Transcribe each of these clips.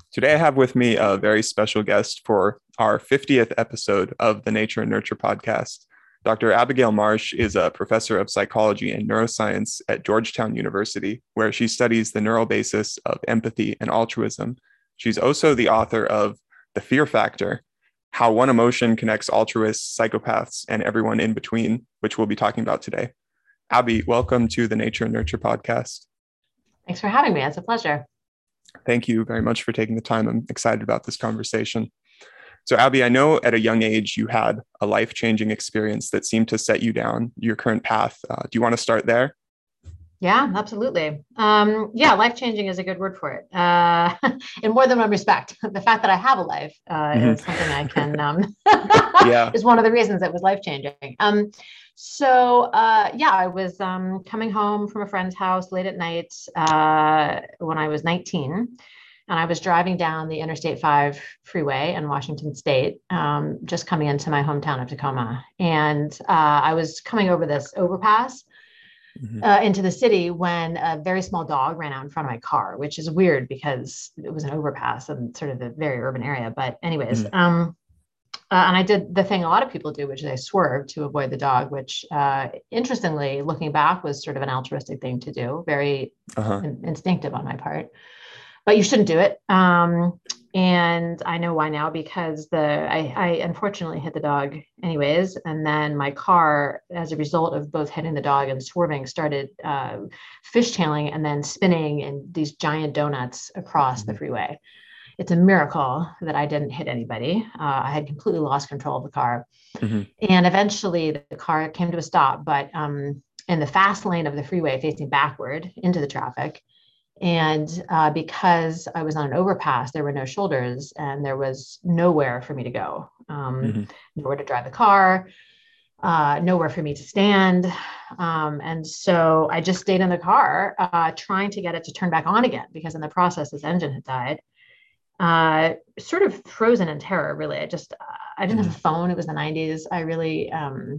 Today, I have with me a very special guest for our 50th episode of the Nature and Nurture podcast. Dr. Abigail Marsh is a professor of psychology and neuroscience at Georgetown University, where she studies the neural basis of empathy and altruism. She's also the author of The Fear Factor: How One Emotion Connects Altruists, Psychopaths, and Everyone in Between, which we'll be talking about today. Abby, welcome to the Nature and Nurture podcast. Thanks for having me. It's a pleasure. Thank you very much for taking the time. I'm excited about this conversation. So, Abby, I know at a young age you had a life-changing experience that seemed to set you down your current path. Do you want to start there? Yeah, absolutely. Life-changing is a good word for it. In more than one respect. The fact that I have a life is something I can, Yeah. is one of the reasons it was life-changing. I was coming home from a friend's house late at night when I was 19, and I was driving down the Interstate 5 freeway in Washington State, just coming into my hometown of Tacoma. And I was coming over this overpass into the city when a very small dog ran out in front of my car, which is weird because it was an overpass and sort of a very urban area. But anyways, and I did the thing a lot of people do, which is I swerved to avoid the dog, which interestingly, looking back, was sort of an altruistic thing to do, very instinctive on my part. But you shouldn't do it. And I know why now, because I unfortunately hit the dog anyways. And then my car, as a result of both hitting the dog and swerving, started fishtailing and then spinning in these giant donuts across the freeway. It's a miracle that I didn't hit anybody. I had completely lost control of the car. And eventually the car came to a stop, but in the fast lane of the freeway facing backward into the traffic. And because I was on an overpass, there were no shoulders and there was nowhere for me to go, nowhere to drive the car, nowhere for me to stand. And so I just stayed in the car, trying to get it to turn back on again, because in the process, this engine had died. Sort of frozen in terror, really. I didn't have a phone. It was the 90s. I really,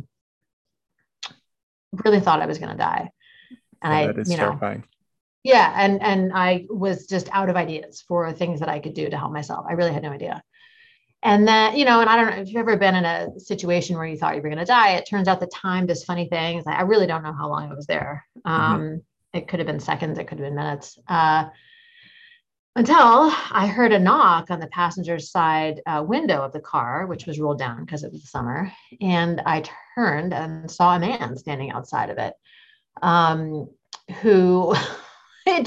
really thought I was going to die. And that is terrifying. Yeah. And I was just out of ideas for things that I could do to help myself. I really had no idea. And then, and I don't know if you've ever been in a situation where you thought you were going to die. It turns out the time does funny things. I really don't know how long I was there. It could have been seconds. It could have been minutes. Until I heard a knock on the passenger side window of the car, which was rolled down because it was summer. And I turned and saw a man standing outside of it, who I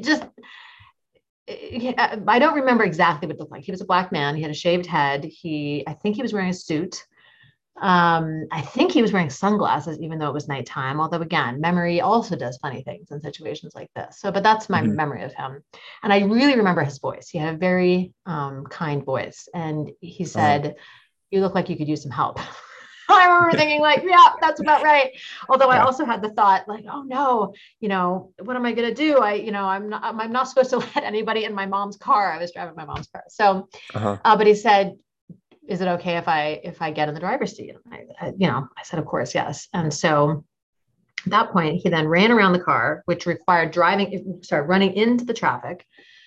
don't remember exactly what it looked like. He was a black man. He had a shaved head. I think he was wearing a suit. I think he was wearing sunglasses, even though it was nighttime. Although again, memory also does funny things in situations like this. But that's my memory of him. And I really remember his voice. He had a very kind voice. And he said, "You look like you could use some help." I remember thinking yeah, that's about right. Although I also had the thought oh no, what am I going to do? I'm not supposed to let anybody in my mom's car. I was driving my mom's car. So, but he said, "Is it okay if I get in the driver's seat?" And I said, "Of course, yes." And so at that point, he then ran around the car, which required running into the traffic.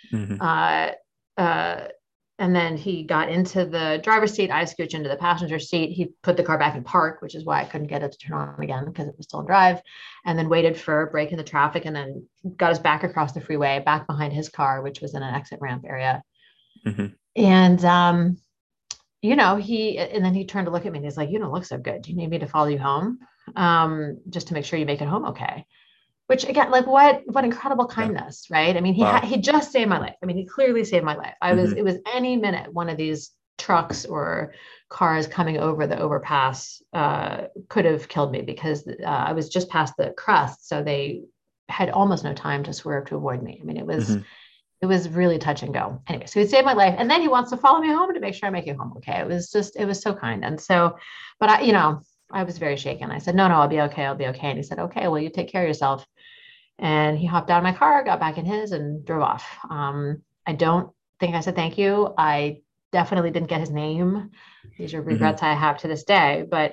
And then he got into the driver's seat. I scooched into the passenger seat. He put the car back in park, which is why I couldn't get it to turn on again because it was still in drive, and then waited for a break in the traffic, and then got us back across the freeway, back behind his car, which was in an exit ramp area. And, and then he turned to look at me and he's like, "You don't look so good. Do you need me to follow you home? Just to make sure you make it home okay?" Which again, what incredible kindness, right? I mean, he just saved my life. I mean, he clearly saved my life. It was any minute one of these trucks or cars coming over the overpass could have killed me, because I was just past the crest. So they had almost no time to swerve to avoid me. I mean, it was really touch and go. Anyway, so he saved my life. And then he wants to follow me home to make sure I make it home okay. It was so kind. And so, but I was very shaken. I said, no, I'll be okay. I'll be okay. And he said, "Okay, well, you take care of yourself." And he hopped out of my car, got back in his, and drove off. I don't think I said thank you. I definitely didn't get his name. These are regrets I have to this day. But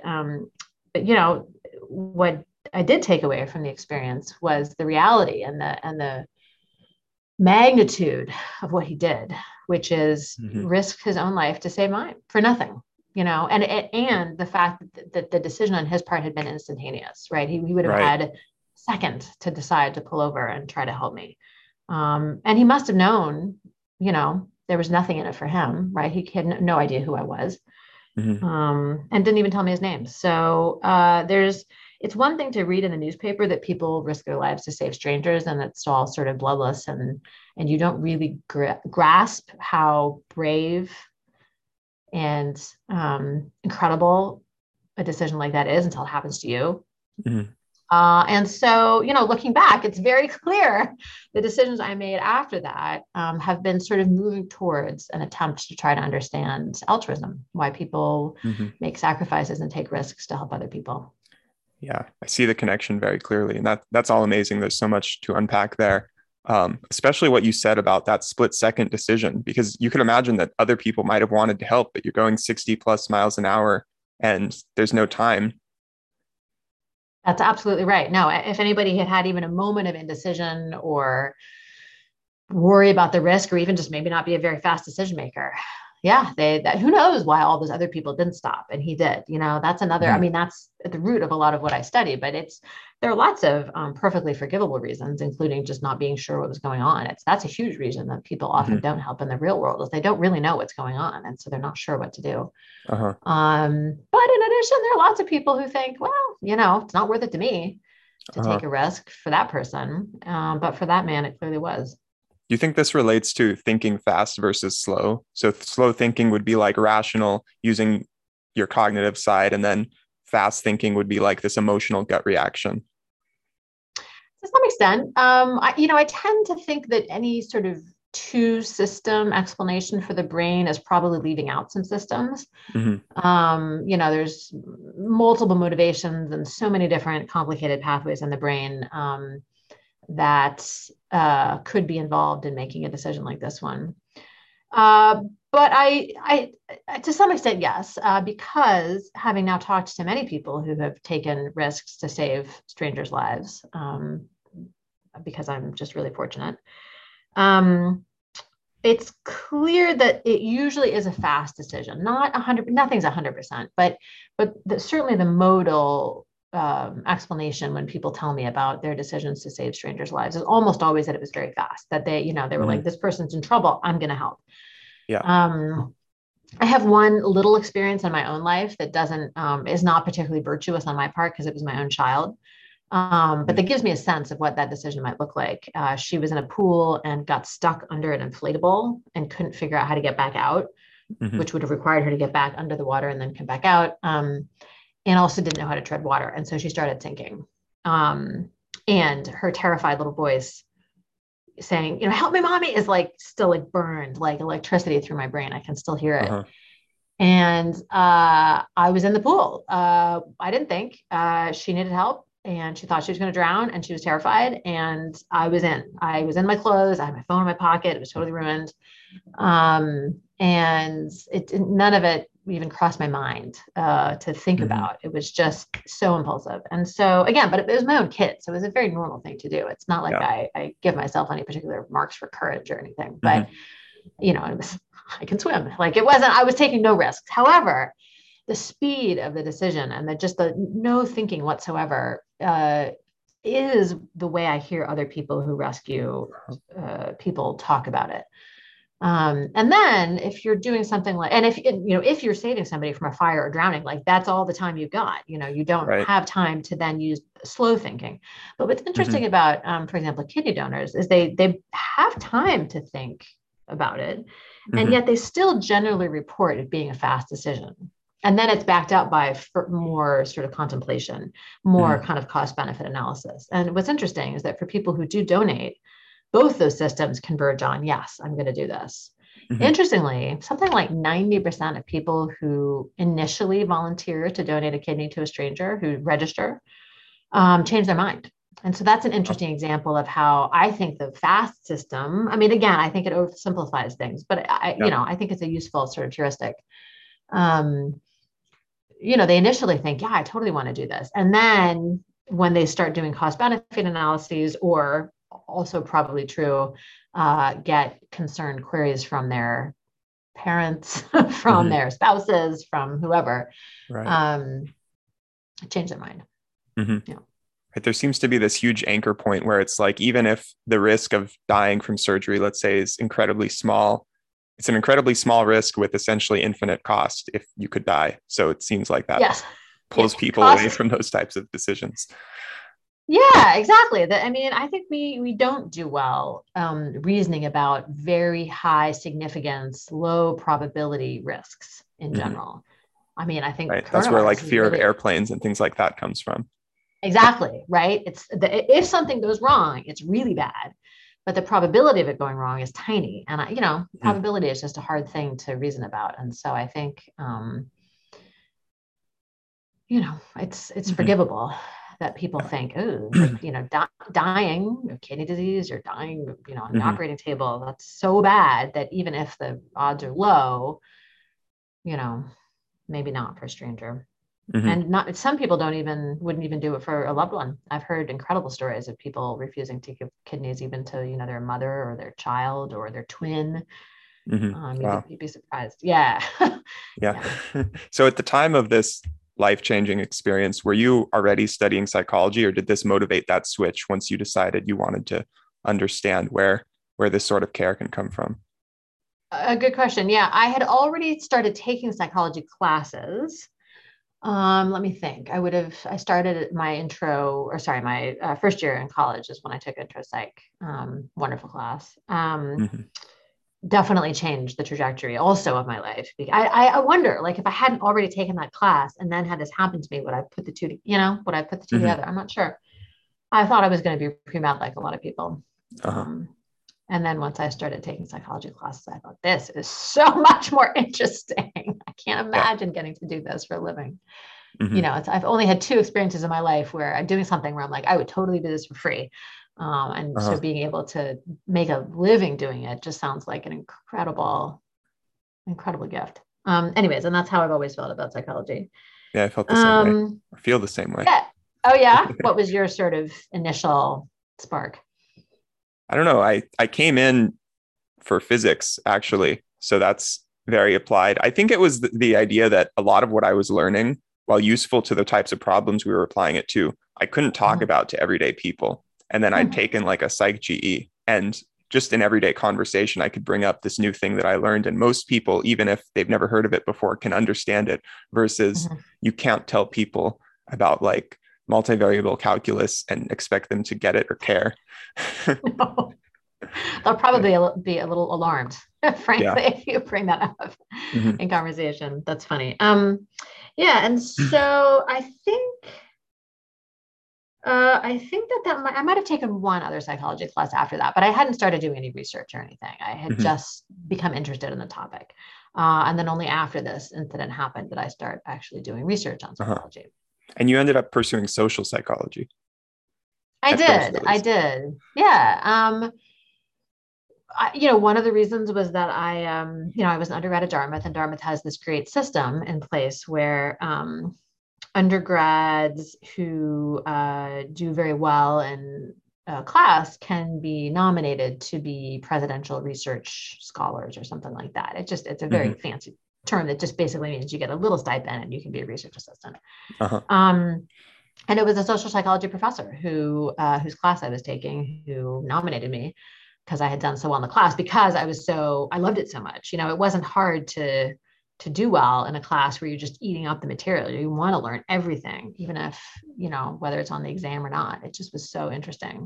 what I did take away from the experience was the reality and the magnitude of what he did, which is Mm-hmm. risk his own life to save mine for nothing, and the fact that the decision on his part had been instantaneous, right? He would have Right. had seconds to decide to pull over and try to help me. And he must have known, there was nothing in it for him, right? He had no idea who I was, Mm-hmm. and didn't even tell me his name. So it's one thing to read in the newspaper that people risk their lives to save strangers, and it's all sort of bloodless, and you don't really grasp how brave and incredible a decision like that is until it happens to you. Mm-hmm. And so, looking back, it's very clear the decisions I made after that have been sort of moving towards an attempt to try to understand altruism, why people Mm-hmm. make sacrifices and take risks to help other people. Yeah, I see the connection very clearly, and that's all amazing. There's so much to unpack there, especially what you said about that split-second decision, because you could imagine that other people might have wanted to help, but you're going 60 plus miles an hour, and there's no time. That's absolutely right. No, if anybody had had even a moment of indecision or worry about the risk, or even just maybe not be a very fast decision maker, yeah, who knows why all those other people didn't stop and he did. That's another. I Mm-hmm. mean, that's at the root of a lot of what I study. But there are lots of perfectly forgivable reasons, including just not being sure what was going on. That's a huge reason that people often Mm-hmm. don't help in the real world, is they don't really know what's going on, and so they're not sure what to do. Uh-huh. But in addition, there are lots of people who think, well, it's not worth it to me to Uh-huh. take a risk for that person, but for that man, it clearly was. Do you think this relates to thinking fast versus slow? So slow thinking would be like rational, using your cognitive side, and then fast thinking would be like this emotional gut reaction. To some extent, I tend to think that any sort of two system explanation for the brain is probably leaving out some systems. Mm-hmm. There's multiple motivations and so many different complicated pathways in the brain that could be involved in making a decision like this one. But I, to some extent, yes, because having now talked to many people who have taken risks to save strangers' lives, because I'm just really fortunate. It's clear that it usually is a fast decision, not 100, nothing's 100%, but certainly the modal explanation when people tell me about their decisions to save strangers' lives is almost always that it was very fast, that they were like, Mm-hmm. this person's in trouble, I'm going to help. Yeah. I have one little experience in my own life that is not particularly virtuous on my part because it was my own child. But that gives me a sense of what that decision might look like. She was in a pool and got stuck under an inflatable and couldn't figure out how to get back out, Mm-hmm. which would have required her to get back under the water and then come back out. And also didn't know how to tread water. And so she started sinking. And her terrified little voice saying, help me, mommy, is like still like burned like electricity through my brain. I can still hear it. Uh-huh. And I was in the pool. I didn't think she needed help, and she thought she was going to drown, and she was terrified. And I was in my clothes. I had my phone in my pocket. It was totally ruined. And none of it even crossed my mind to think Mm-hmm. about. It was just so impulsive. And so again, but it was my own kid. So it was a very normal thing to do. It's not like Yeah. I give myself any particular marks for courage or anything, but Mm-hmm. I can swim. Like I was taking no risks. However, the speed of the decision and the no thinking whatsoever is the way I hear other people who rescue people talk about it. And then if you're doing something like, and if you're saving somebody from a fire or drowning, like that's all the time you've got, you don't Right. have time to then use slow thinking. But what's Mm-hmm. interesting about, for example, kidney donors is they have time to think about it. And Mm-hmm. yet they still generally report it being a fast decision. And then it's backed up by more sort of contemplation, more Mm-hmm. kind of cost benefit analysis. And what's interesting is that for people who do donate, both those systems converge on, yes, I'm going to do this. Mm-hmm. Interestingly, something like 90% of people who initially volunteer to donate a kidney to a stranger who register change their mind. And so that's an interesting example of how I think the FAST system, I mean, again, I think it oversimplifies things, but Yeah. I think it's a useful sort of heuristic. They initially think, yeah, I totally want to do this. And then when they start doing cost benefit analyses or also probably true, get concerned queries from their parents, from their spouses, from whoever, Right. change their mind. Yeah. Right. There seems to be this huge anchor point where it's like, even if the risk of dying from surgery, let's say, is incredibly small, it's an incredibly small risk with essentially infinite cost if you could die. So it seems like that Yes. Yeah. pulls people away Cost. from those types of decisions. Yeah, exactly. I mean, I think we don't do well reasoning about very high significance, low probability risks in Mhm. general. I mean, I think Right. That's where like coronavirus is fear of really airplanes and things like that comes from. exactly right. If something goes wrong, it's really bad, but the probability of it going wrong is tiny. And Mhm. probability is just a hard thing to reason about. And so I think it's Mhm. forgivable that people Yeah. think, oh, like, dying of kidney disease or dying, on the Mhm. operating table, that's so bad that even if the odds are low, you know, maybe not for a stranger. Mhm. And not some people wouldn't even do it for a loved one. I've heard incredible stories of people refusing to give kidneys even to, their mother or their child or their twin. Mhm. Wow. You'd be surprised. Yeah. Yeah. Yeah. So at the time of this life-changing experience, were you already studying psychology, or did this motivate that switch once you decided you wanted to understand where this sort of care can come from? A good question. Yeah, I had already started taking psychology classes. Let me think. I started my my first year in college is when I took intro psych. Wonderful class. Mhm. Definitely changed the trajectory also of my life. I wonder, like, if I hadn't already taken that class and then had this happen to me, would I put the two Mhm. together? I'm not sure. I thought I was going to be pre-med like a lot of people. Uh-huh. Um, and then once I started taking psychology classes, I thought, this is so much more interesting. I can't Yeah. imagine getting to do this for a living. Mhm. I've only had two experiences in my life where I'm doing something where I'm like, I would totally do this for free. And so Uh-huh. being able to make a living doing it just sounds like an incredible gift. Anyways, and that's how I've always felt about psychology. Yeah, I felt the same way. Um, I feel the same way. yeah. Oh yeah. What was your sort of initial spark? I don't know. I came in for physics actually, so that's very applied. I think it was the idea that a lot of what I was learning, while useful to the types of problems we were applying it to, I couldn't talk Mhm. about to everyday people. And then I'd taken like a psych GE, and just in everyday conversation, I could bring up this new thing that I learned. And most people, even if they've never heard of it before, can understand it, versus Mhm. you can't tell people about like multivariable calculus and expect them to get it or care. They'll probably be a little alarmed, Yeah. frankly, if you bring that up Mhm. in conversation. That's funny. Yeah, and so I think I might have taken one other psychology class after that, but I hadn't started doing any research or anything. I had Mhm. just become interested in the topic, and then only after this incident happened did I start actually doing research on Uh-huh. psychology. And you ended up pursuing social psychology I at first, did. at I least. did. Yeah. One of the reasons was that I was an undergrad at Dartmouth, and Dartmouth has this great system in place where undergrads who do very well in a class can be nominated to be presidential research scholars or something like that. It's a very Hmm. fancy term that just basically means you get a little stipend and you can be a research assistant. Uh-huh. Um, and it was a social psychology professor whose class I was taking who nominated me because I had done so well in the class because I loved it so much. It wasn't hard to do well in a class where you're just eating up the material. You want to learn everything, even if, whether it's on the exam or not. It just was so interesting.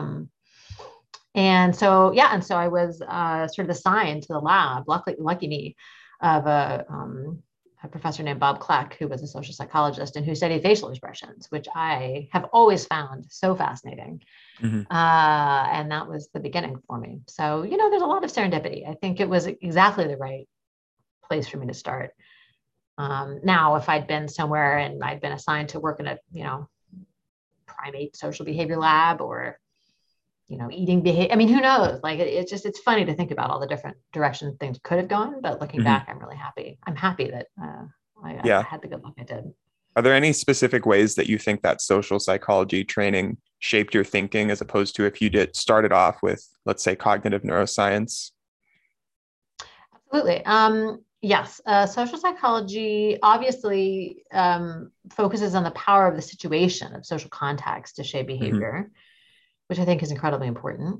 And so I was sort of assigned to the lab, lucky me, of a professor named Bob Kleck, who was a social psychologist and who studied facial expressions, which I have always found so fascinating. Hmm. And that was the beginning for me. So, there's a lot of serendipity. I think it was exactly the right place for me to start. Now, if I'd been somewhere and I'd been assigned to work in a, primate social behavior lab or, eating behavior, I mean, who knows? Like, it's funny to think about all the different directions things could have gone. But looking Hmm. back, I'm really happy. I'm happy that I Yeah. had the good luck I did. Are there any specific ways that you think that social psychology training shaped your thinking as opposed to if you started off with, let's say, cognitive neuroscience? Absolutely. Yes, social psychology obviously focuses on the power of the situation, of social context to shape behavior, which I think is incredibly important.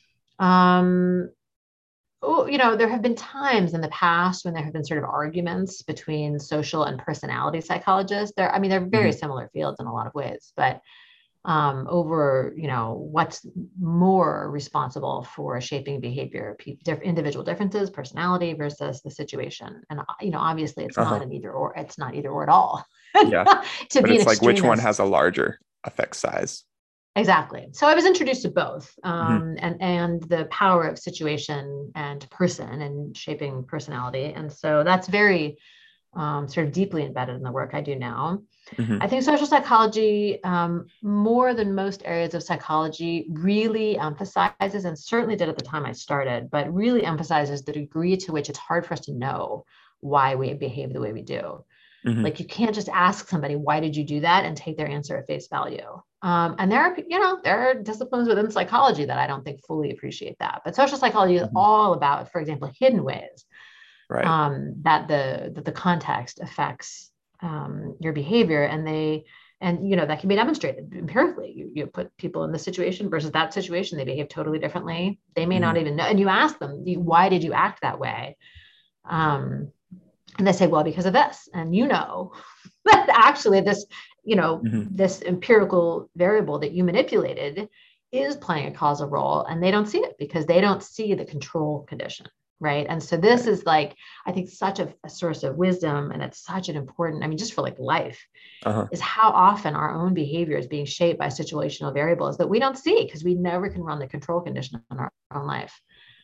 There have been times in the past when there have been sort of arguments between social and personality psychologists. They're very similar fields in a lot of ways, but over, what's more responsible for shaping behavior, individual differences, personality versus the situation. And, obviously it's not an either or, it's not either or at all. Yeah. To but be it's an like which one extremist. has a larger effect size? Exactly. So I was introduced to both, and the power of situation and person and shaping personality. And so that's very sort of deeply embedded in the work I do now. I think social psychology, more than most areas of psychology, really emphasizes, and certainly did at the time I started, but really emphasizes the degree to which it's hard for us to know why we behave the way we do. Like, you can't just ask somebody, why did you do that, and take their answer at face value. And there are disciplines within psychology that I don't think fully appreciate that. But social psychology is all about, for example, hidden ways that the context affects your behavior, and that can be demonstrated empirically. You put people in this situation versus that situation, they behave totally differently. They may not even know, and you ask them, why did you act that way? And they say, well, because of this. And that actually this, this empirical variable that you manipulated is playing a causal role, and they don't see it because they don't see the control condition. Right. And so this is I think such a source of wisdom, and it's such an important, just for life, is how often our own behavior is being shaped by situational variables that we don't see because we never can run the control condition in our own life.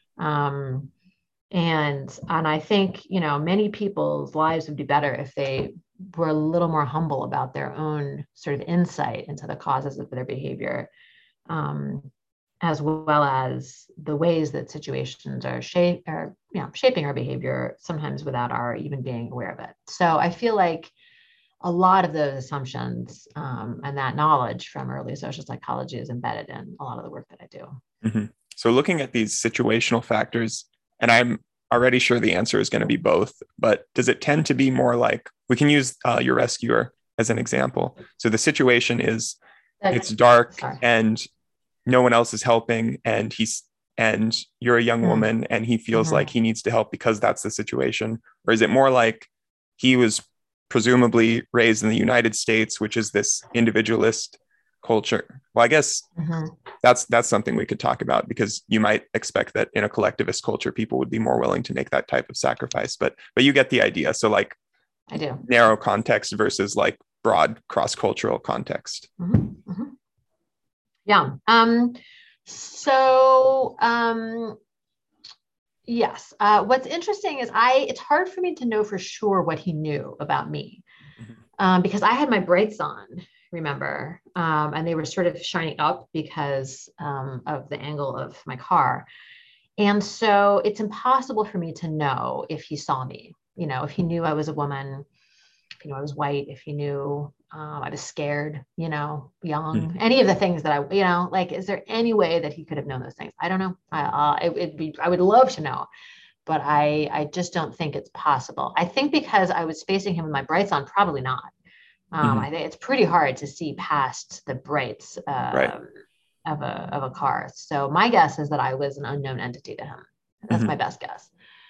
And I think, many people's lives would be better if they were a little more humble about their own sort of insight into the causes of their behavior, as well as the ways that situations are shaping our behavior, sometimes without our even being aware of it. So I feel like a lot of those assumptions and that knowledge from early social psychology is embedded in a lot of the work that I do. So looking at these situational factors, and I'm already sure the answer is going to be both, but does it tend to be more like, we can use your rescuer as an example. So the situation is, it's dark and no one else is helping, and you're a young woman and he feels like he needs to help because that's the situation? Or is it more like he was presumably raised in the United States, which is this individualist culture? Well, I guess that's something we could talk about, because you might expect that in a collectivist culture, people would be more willing to make that type of sacrifice, but you get the idea. So I do. Narrow context versus broad cross-cultural context. Yeah. Yes. What's interesting is it's hard for me to know for sure what he knew about me, because I had my brights on, remember, and they were sort of shining up because of the angle of my car. And so it's impossible for me to know if he saw me, if he knew I was a woman, if he knew I was white, if he knew I was scared, young, any of the things that is there any way that he could have known those things? I don't know. I would love to know, but I just don't think it's possible. I think because I was facing him with my brights on, probably not. I think it's pretty hard to see past the brights of a car. So my guess is that I was an unknown entity to him. That's my best guess.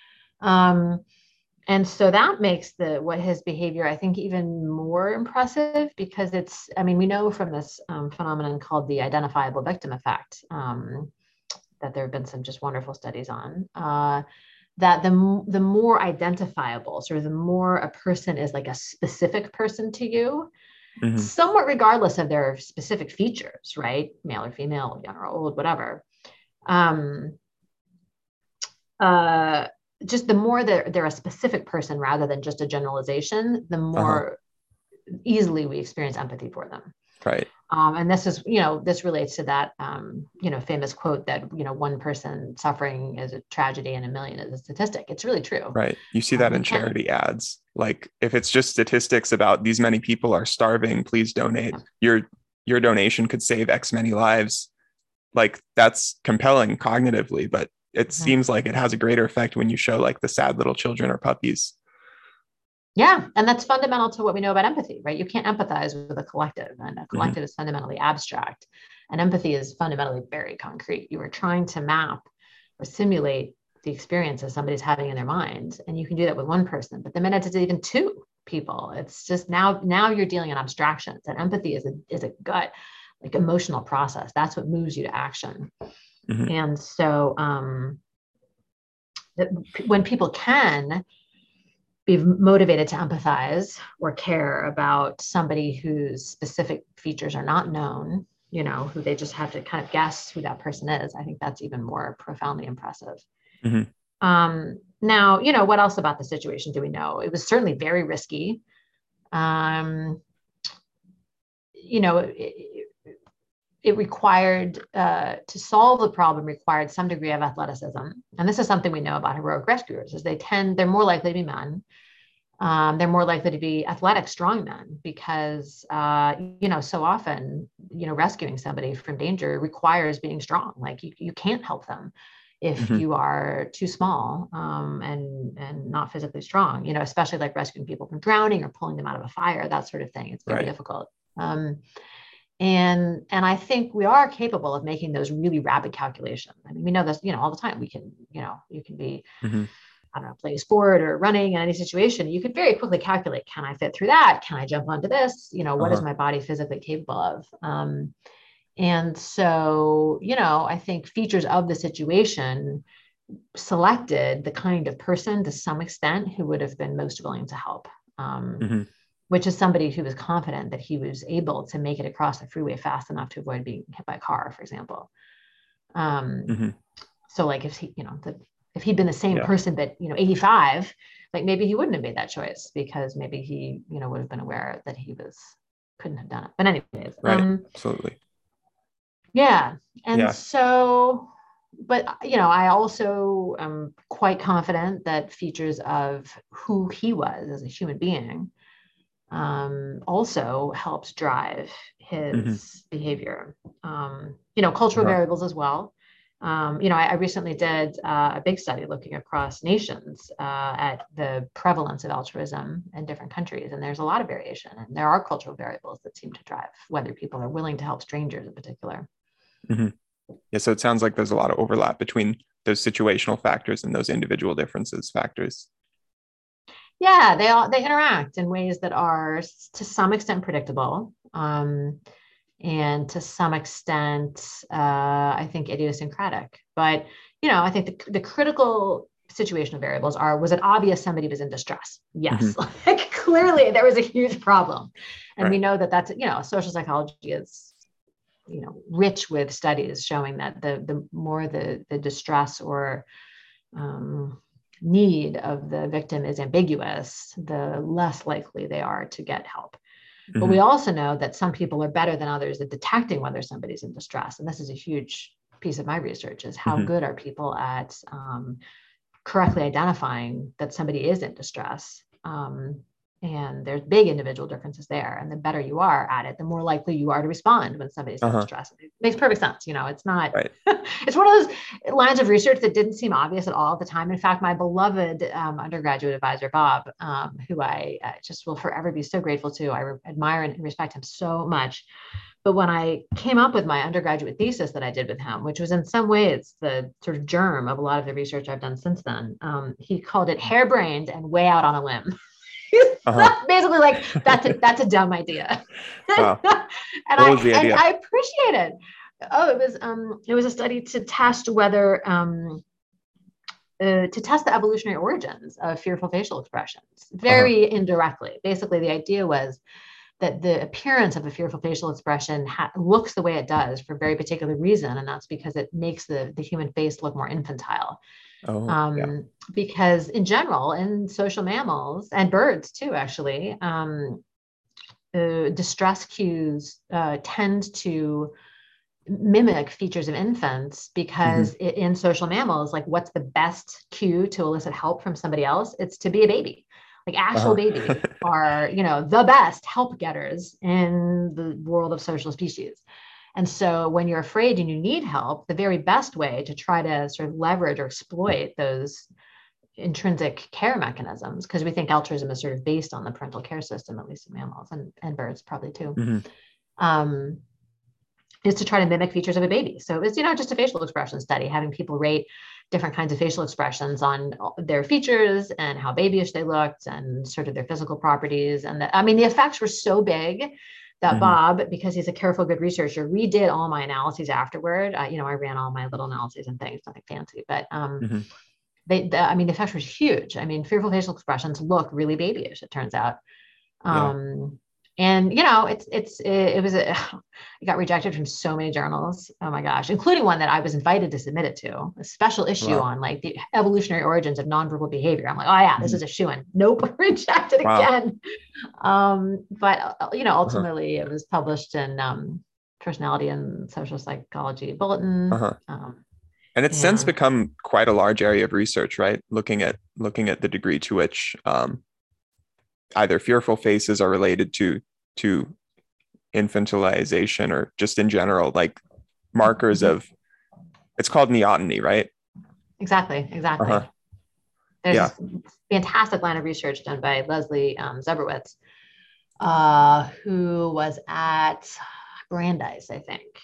And so that makes his behavior, I think, even more impressive, because we know from this phenomenon called the identifiable victim effect, that there have been some just wonderful studies on, that the more identifiable, sort of the more a person is like a specific person to you, somewhat regardless of their specific features, right? Male or female, young or old, whatever. Just the more they're a specific person rather than just a generalization, the more easily we experience empathy for them. Right. And this is, this relates to that, famous quote that, one person suffering is a tragedy and a million is a statistic. It's really true. Right. You see that in charity ads. Like if it's just statistics about these many people are starving, please donate. Your donation could save X many lives. Like that's compelling cognitively, but it seems like it has a greater effect when you show like the sad little children or puppies. Yeah. And that's fundamental to what we know about empathy, right? You can't empathize with a collective, and a collective is fundamentally abstract. And empathy is fundamentally very concrete. You are trying to map or simulate the experiences somebody's having in their mind. And you can do that with one person, but the minute it's even two people, it's just now you're dealing in abstractions. And empathy is a gut, like emotional process. That's what moves you to action. And so when people can be motivated to empathize or care about somebody whose specific features are not known, who they just have to kind of guess who that person is, I think that's even more profoundly impressive. Now, what else about the situation do we know? It was certainly very risky. It required, to solve the problem, required some degree of athleticism. And this is something we know about heroic rescuers, is they're more likely to be men. They're more likely to be athletic, strong men, because, so often, rescuing somebody from danger requires being strong. Like you can't help them if you are too small, and not physically strong, especially like rescuing people from drowning or pulling them out of a fire, that sort of thing. It's very difficult. And I think we are capable of making those really rapid calculations. I mean, we know this, all the time. We can, you can be, I don't know, playing sport or running in any situation. You could very quickly calculate, can I fit through that? Can I jump onto this? What is my body physically capable of? And so, I think features of the situation selected the kind of person to some extent who would have been most willing to help. Which is somebody who was confident that he was able to make it across the freeway fast enough to avoid being hit by a car, for example. So like if he'd been the same person, but 85, like maybe he wouldn't have made that choice, because maybe he, would have been aware that he couldn't have done it. But anyways, absolutely. Yeah. And so, but, I also am quite confident that features of who he was as a human being also helps drive his behavior. Cultural variables as well. I recently did a big study looking across nations at the prevalence of altruism in different countries, and there's a lot of variation, and there are cultural variables that seem to drive whether people are willing to help strangers in particular. Yeah, so it sounds like there's a lot of overlap between those situational factors and those individual differences factors. Yeah, they interact in ways that are to some extent predictable, and to some extent, I think, idiosyncratic. But I think the critical situational variables are: was it obvious somebody was in distress? Yes, like clearly there was a huge problem, and we know that that's social psychology is rich with studies showing that the more the distress or need of the victim is ambiguous, the less likely they are to get help. But we also know that some people are better than others at detecting whether somebody's in distress. And this is a huge piece of my research, is how good are people at correctly identifying that somebody is in distress. And there's big individual differences there. And the better you are at it, the more likely you are to respond when somebody's in distress. It makes perfect sense. It's not, it's one of those lines of research that didn't seem obvious at all at the time. In fact, my beloved undergraduate advisor, Bob, who I just will forever be so grateful to, I admire and respect him so much. But when I came up with my undergraduate thesis that I did with him, which was in some ways the sort of germ of a lot of the research I've done since then, he called it harebrained and way out on a limb. Basically, like that's a dumb idea. Wow. And I appreciate it. It was a study to test whether to test the evolutionary origins of fearful facial expressions, very indirectly. Basically, the idea was that the appearance of a fearful facial expression looks the way it does for a very particular reason, and that's because it makes the human face look more infantile. Because in general, in social mammals and birds too, actually, distress cues tend to mimic features of infants because in social mammals, like what's the best cue to elicit help from somebody else? It's to be a baby. Like actual babies are, the best help getters in the world of social species. And so when you're afraid and you need help, the very best way to try to sort of leverage or exploit those intrinsic care mechanisms, because we think altruism is sort of based on the parental care system, at least in mammals and birds probably too, is to try to mimic features of a baby. So it's, just a facial expression study, having people rate different kinds of facial expressions on their features and how babyish they looked and sort of their physical properties. And the effects were so big that Bob, because he's a careful, good researcher, redid all my analyses afterward. I ran all my little analyses and things, nothing fancy, but the effect was huge. Fearful facial expressions look really babyish, it turns out. And it got rejected from so many journals. Oh my gosh, including one that I was invited to submit it to, a special issue on like the evolutionary origins of nonverbal behavior. I'm like, oh yeah, this is a shoo-in. Nope, rejected again. But ultimately it was published in Personality and Social Psychology Bulletin. And it's since become quite a large area of research, right? Looking at the degree to which either fearful faces are related to infantilization or just in general, like markers of, it's called neoteny, right? Exactly. There's this fantastic line of research done by Leslie Zebrowitz, who was at Brandeis, I think.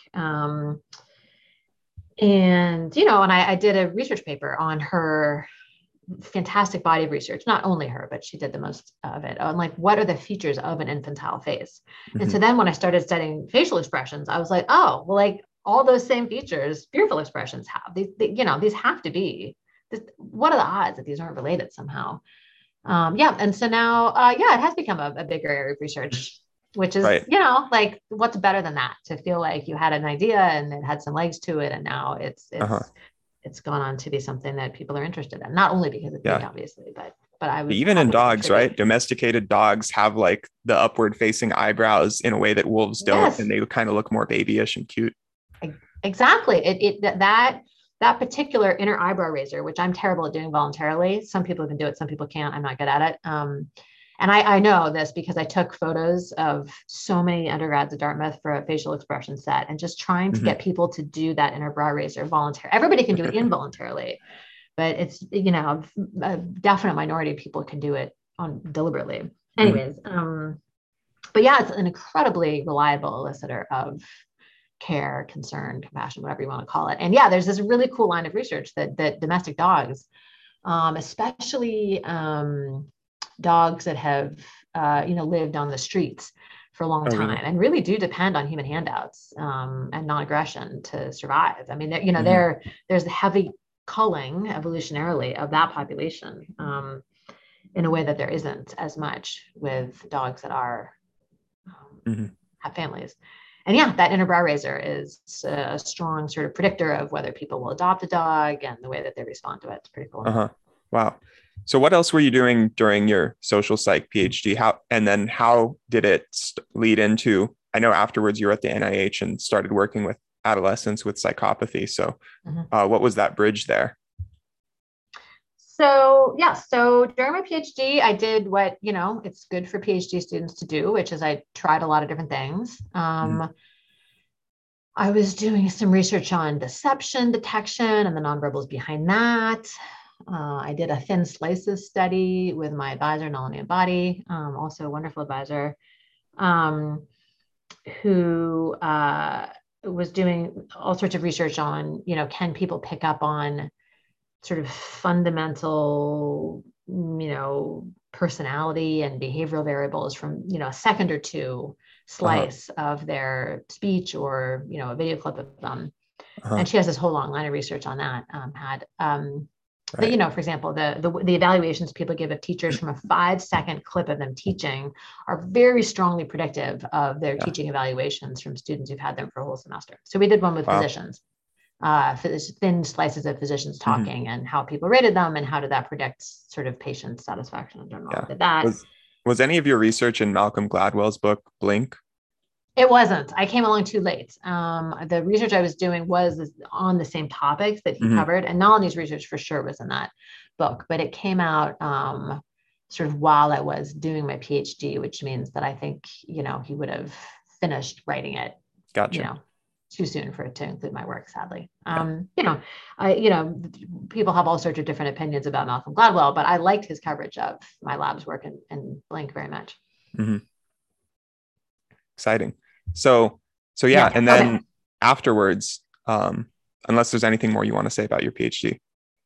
And I did a research paper on her fantastic body of research, not only her, but she did the most of it, on like, what are the features of an infantile face? And so then when I started studying facial expressions, I was like, oh, well, like all those same features fearful expressions have. These have to be, what are the odds that these aren't related somehow? And so now, it has become a bigger area of research, which is, like what's better than that, to feel like you had an idea and it had some legs to it. And now it's gone on to be something that people are interested in, not only because it's big, obviously, but I was even in dogs, right? Domesticated dogs have like the upward facing eyebrows in a way that wolves don't, and they kind of look more babyish and cute. Exactly. That particular inner eyebrow raiser, which I'm terrible at doing voluntarily. Some people can do it, some people can't. I'm not good at it. And I know this because I took photos of so many undergrads at Dartmouth for a facial expression set, and just trying to get people to do that inner brow raiser voluntarily. Everybody can do it involuntarily, but it's, a definite minority of people can do it deliberately. Anyways, but it's an incredibly reliable elicitor of care, concern, compassion, whatever you want to call it. And there's this really cool line of research that domestic dogs, especially dogs that have, lived on the streets for a long time and really do depend on human handouts and non-aggression to survive. There's the heavy culling evolutionarily of that population in a way that there isn't as much with dogs that are have families. And that inner brow raiser is a strong sort of predictor of whether people will adopt a dog and the way that they respond to it. It's pretty cool. Wow. So what else were you doing during your social psych PhD? How did it lead into, I know afterwards you were at the NIH and started working with adolescents with psychopathy. So what was that bridge there? So during my PhD, I did what, it's good for PhD students to do, which is I tried a lot of different things. I was doing some research on deception detection and the nonverbals behind that. I did a thin slices study with my advisor, Nalini Abadi, also a wonderful advisor, who was doing all sorts of research on, can people pick up on sort of fundamental, personality and behavioral variables from, a second or two slice of their speech or, a video clip of them. And she has this whole long line of research on that. For example, the evaluations people give of teachers from a 5-second clip of them teaching are very strongly predictive of their teaching evaluations from students who've had them for a whole semester. So we did one with physicians, thin slices of physicians talking and how people rated them and how did that predict sort of patient satisfaction in general. Did that. Was any of your research in Malcolm Gladwell's book, Blink? It wasn't. I came along too late. The research I was doing was on the same topics that he covered, and Nalini's research for sure was in that book, but it came out sort of while I was doing my PhD, which means that I think, he would have finished writing it, Gotcha. too soon for it to include my work, sadly. Yeah. People have all sorts of different opinions about Malcolm Gladwell, but I liked his coverage of my lab's work in Blink very much. Mm-hmm. Exciting. So yeah. And then okay. Afterwards, unless there's anything more you want to say about your PhD.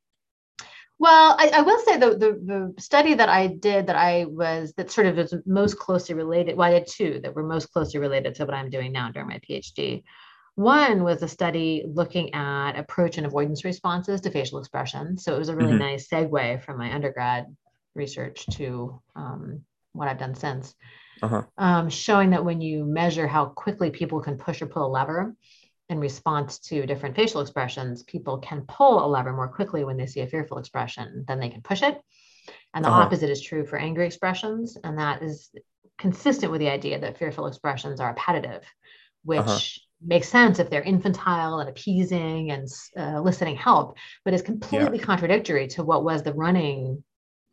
Well, I will say the study that I did that sort of is most closely related. Well, I did two that were most closely related to what I'm doing now during my PhD. One was a study looking at approach and avoidance responses to facial expression. So it was a really nice segue from my undergrad research to what I've done since, showing that when you measure how quickly people can push or pull a lever in response to different facial expressions, people can pull a lever more quickly when they see a fearful expression than they can push it. And the opposite is true for angry expressions. And that is consistent with the idea that fearful expressions are appetitive, which makes sense if they're infantile and appeasing and eliciting help, but is completely contradictory to what was the running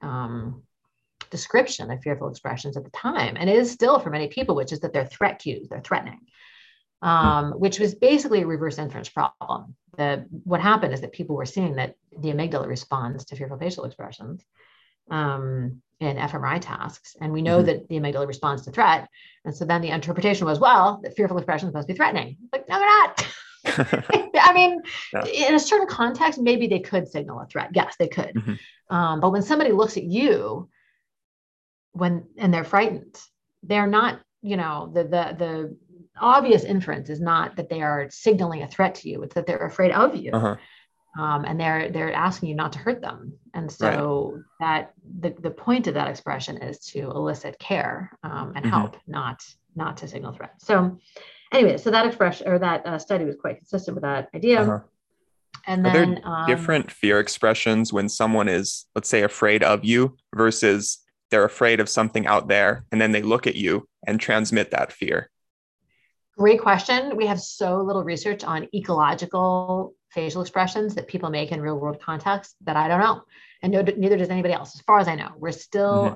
description of fearful expressions at the time. And it is still for many people, which is that they're threat cues, they're threatening. Which was basically a reverse inference problem. What happened is that people were seeing that the amygdala responds to fearful facial expressions in fMRI tasks. And we know that the amygdala responds to threat. And so then the interpretation was, well, that fearful expressions must be threatening. Like, no, they're not. I mean, in a certain context, maybe they could signal a threat. Yes, they could. But when somebody looks at you and they're frightened, they're not, the obvious inference is not that they are signaling a threat to you. It's that they're afraid of you. And they're asking you not to hurt them. And so that the point of that expression is to elicit care and help, not to signal threat. So anyway, so that expression or that study was quite consistent with that idea. And are then there different fear expressions when someone is, let's say, afraid of you versus they're afraid of something out there and then they look at you and transmit that fear? Great question. We have so little research on ecological facial expressions that people make in real world contexts that I don't know. And neither does anybody else. As far as I know, we're still,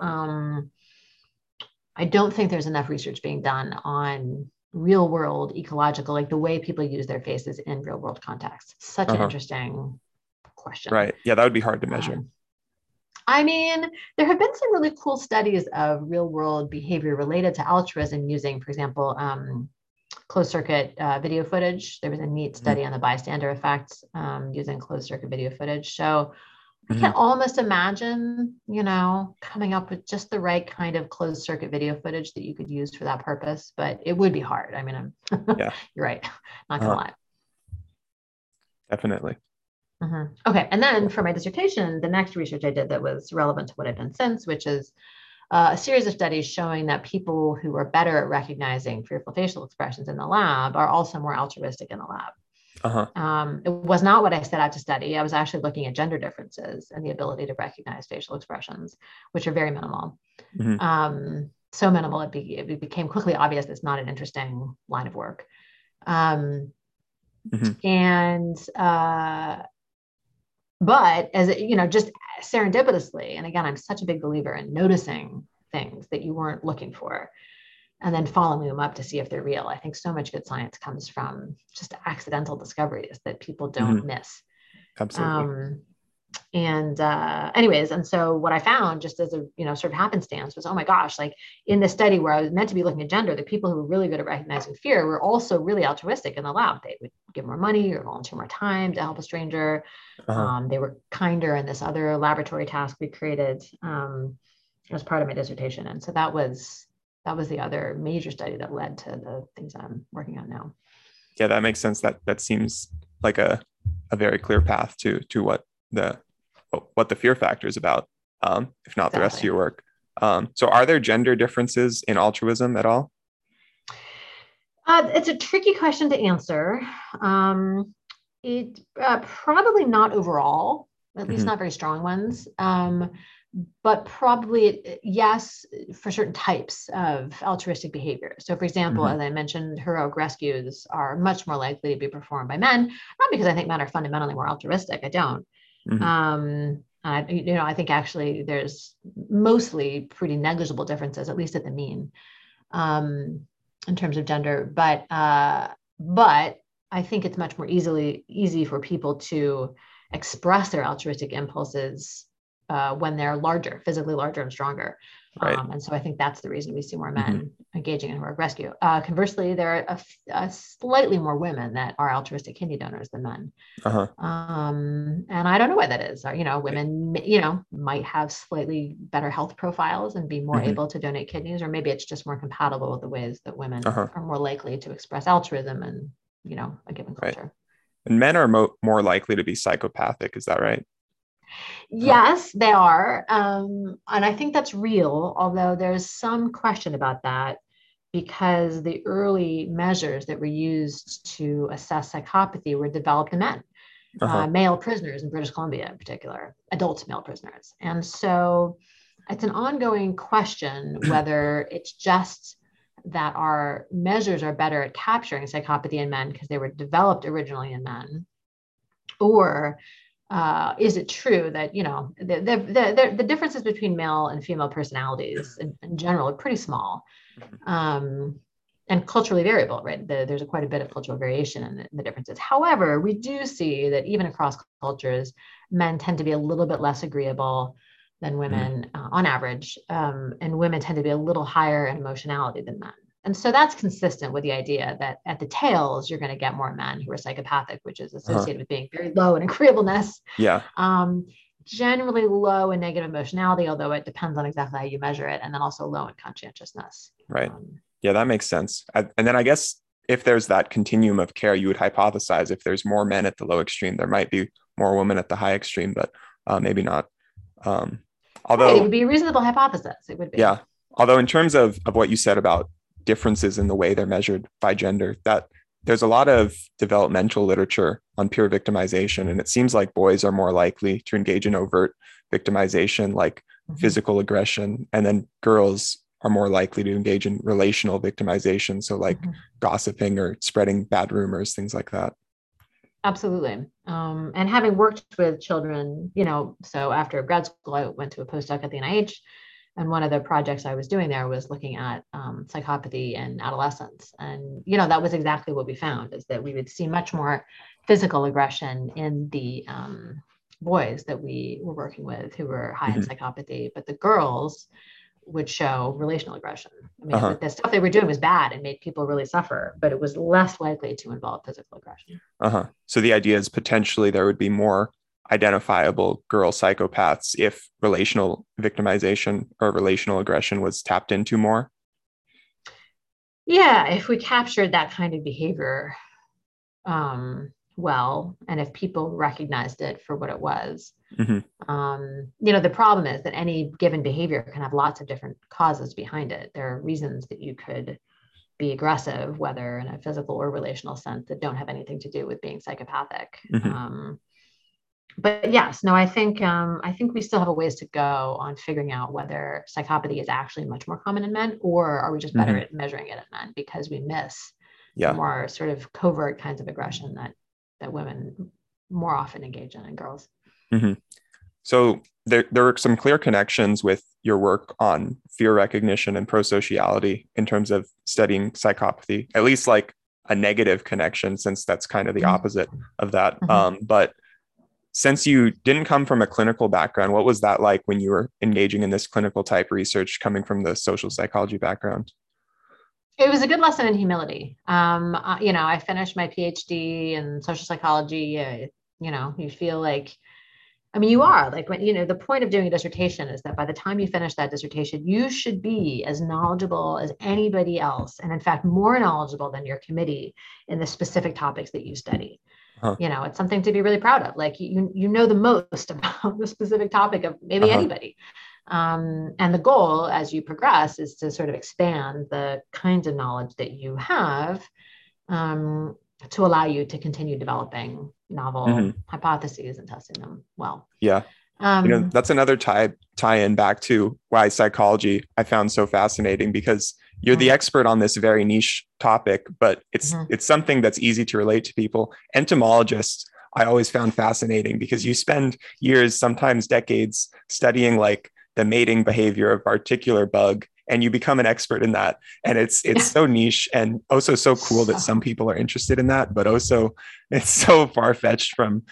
I don't think there's enough research being done on real world ecological, like the way people use their faces in real world contexts. Such an interesting question. Right. Yeah, that would be hard to measure. I mean, there have been some really cool studies of real world behavior related to altruism using, for example, closed circuit video footage. There was a neat study on the bystander effect using closed circuit video footage. So I can almost imagine, coming up with just the right kind of closed circuit video footage that you could use for that purpose, but it would be hard. I mean, you're right. Not gonna lie. Definitely. Okay. And then for my dissertation, the next research I did that was relevant to what I've done since, which is a series of studies showing that people who are better at recognizing fearful facial expressions in the lab are also more altruistic in the lab. It was not what I set out to study. I was actually looking at gender differences and the ability to recognize facial expressions, which are very minimal. So minimal, it became quickly obvious it's not an interesting line of work. But as just serendipitously, and again, I'm such a big believer in noticing things that you weren't looking for and then following them up to see if they're real. I think so much good science comes from just accidental discoveries that people don't miss. Absolutely. Anyways, and so what I found just as a, sort of happenstance was, oh my gosh, like in the study where I was meant to be looking at gender, the people who were really good at recognizing fear were also really altruistic in the lab. They would give more money or volunteer more time to help a stranger. They were kinder in this other laboratory task we created as part of my dissertation. And so that was the other major study that led to the things that I'm working on now. Yeah, that makes sense. That seems like a very clear path to what the fear factor is about, if not the rest of your work. So are there gender differences in altruism at all? It's a tricky question to answer. It probably not overall. at least not very strong ones. But probably, yes, for certain types of altruistic behavior. So, for example, as I mentioned, heroic rescues are much more likely to be performed by men, not because I think men are fundamentally more altruistic. I don't. I think actually there's mostly pretty negligible differences, at least at the mean, in terms of gender. But I think it's much more easy for people to express their altruistic impulses when they're larger, physically larger and stronger. Right. And so I think that's the reason we see more men engaging in heroic rescue. Conversely, there are slightly more women that are altruistic kidney donors than men. And I don't know why that is. Women, might have slightly better health profiles and be more able to donate kidneys, or maybe it's just more compatible with the ways that women are more likely to express altruism in, a given culture. Right. And men are more likely to be psychopathic. Is that right? Yes, they are. And I think that's real, although there's some question about that because the early measures that were used to assess psychopathy were developed in men, male prisoners in British Columbia in particular, adult male prisoners. And so it's an ongoing question whether it's just that our measures are better at capturing psychopathy in men because they were developed originally in men, or is it true that the differences between male and female personalities in general are pretty small, and culturally variable, right? There's quite a bit of cultural variation in the differences. However, we do see that even across cultures, men tend to be a little bit less agreeable than women on average, and women tend to be a little higher in emotionality than men. And so that's consistent with the idea that at the tails, you're going to get more men who are psychopathic, which is associated with being very low in agreeableness. Yeah. Generally low in negative emotionality, although it depends on exactly how you measure it, and then also low in conscientiousness. Right. Yeah, that makes sense. And then I guess if there's that continuum of care, you would hypothesize if there's more men at the low extreme, there might be more women at the high extreme, but maybe not. Although it would be a reasonable hypothesis. It would be. Yeah. Although in terms of what you said about differences in the way they're measured by gender, that there's a lot of developmental literature on peer victimization. And it seems like boys are more likely to engage in overt victimization, like physical aggression. And then girls are more likely to engage in relational victimization. So like gossiping or spreading bad rumors, things like that. Absolutely. And having worked with children, so after grad school, I went to a postdoc at the NIH. And one of the projects I was doing there was looking at psychopathy in adolescents. And, that was exactly what we found, is that we would see much more physical aggression in the boys that we were working with who were high in psychopathy, but the girls would show relational aggression. I mean, the stuff they were doing was bad and made people really suffer, but it was less likely to involve physical aggression. So the idea is potentially there would be more identifiable girl psychopaths if relational victimization or relational aggression was tapped into more. Yeah, if we captured that kind of behavior well, and if people recognized it for what it was. The problem is that any given behavior can have lots of different causes behind it. There are reasons that you could be aggressive, whether in a physical or relational sense, that don't have anything to do with being psychopathic. But yes, no, I think we still have a ways to go on figuring out whether psychopathy is actually much more common in men, or are we just better at measuring it in men because we miss the more sort of covert kinds of aggression that women more often engage in girls. So there are some clear connections with your work on fear recognition and prosociality in terms of studying psychopathy, at least like a negative connection, since that's kind of the opposite of that. But since you didn't come from a clinical background, what was that like when you were engaging in this clinical type research coming from the social psychology background? It was a good lesson in humility. I finished my PhD in social psychology. You feel like, you are like, when, the point of doing a dissertation is that by the time you finish that dissertation, you should be as knowledgeable as anybody else. And in fact, more knowledgeable than your committee in the specific topics that you study. It's something to be really proud of. Like, you know the most about the specific topic of maybe anybody. And the goal as you progress is to sort of expand the kinds of knowledge that you have. to allow you to continue developing novel hypotheses and testing them well. Yeah. That's another tie in back to why psychology I found so fascinating, because you're the expert on this very niche topic, but it's something that's easy to relate to people. Entomologists, I always found fascinating because you spend years, sometimes decades, studying like the mating behavior of a particular bug, and you become an expert in that. And it's so niche, and also so cool that some people are interested in that, but also it's so far-fetched from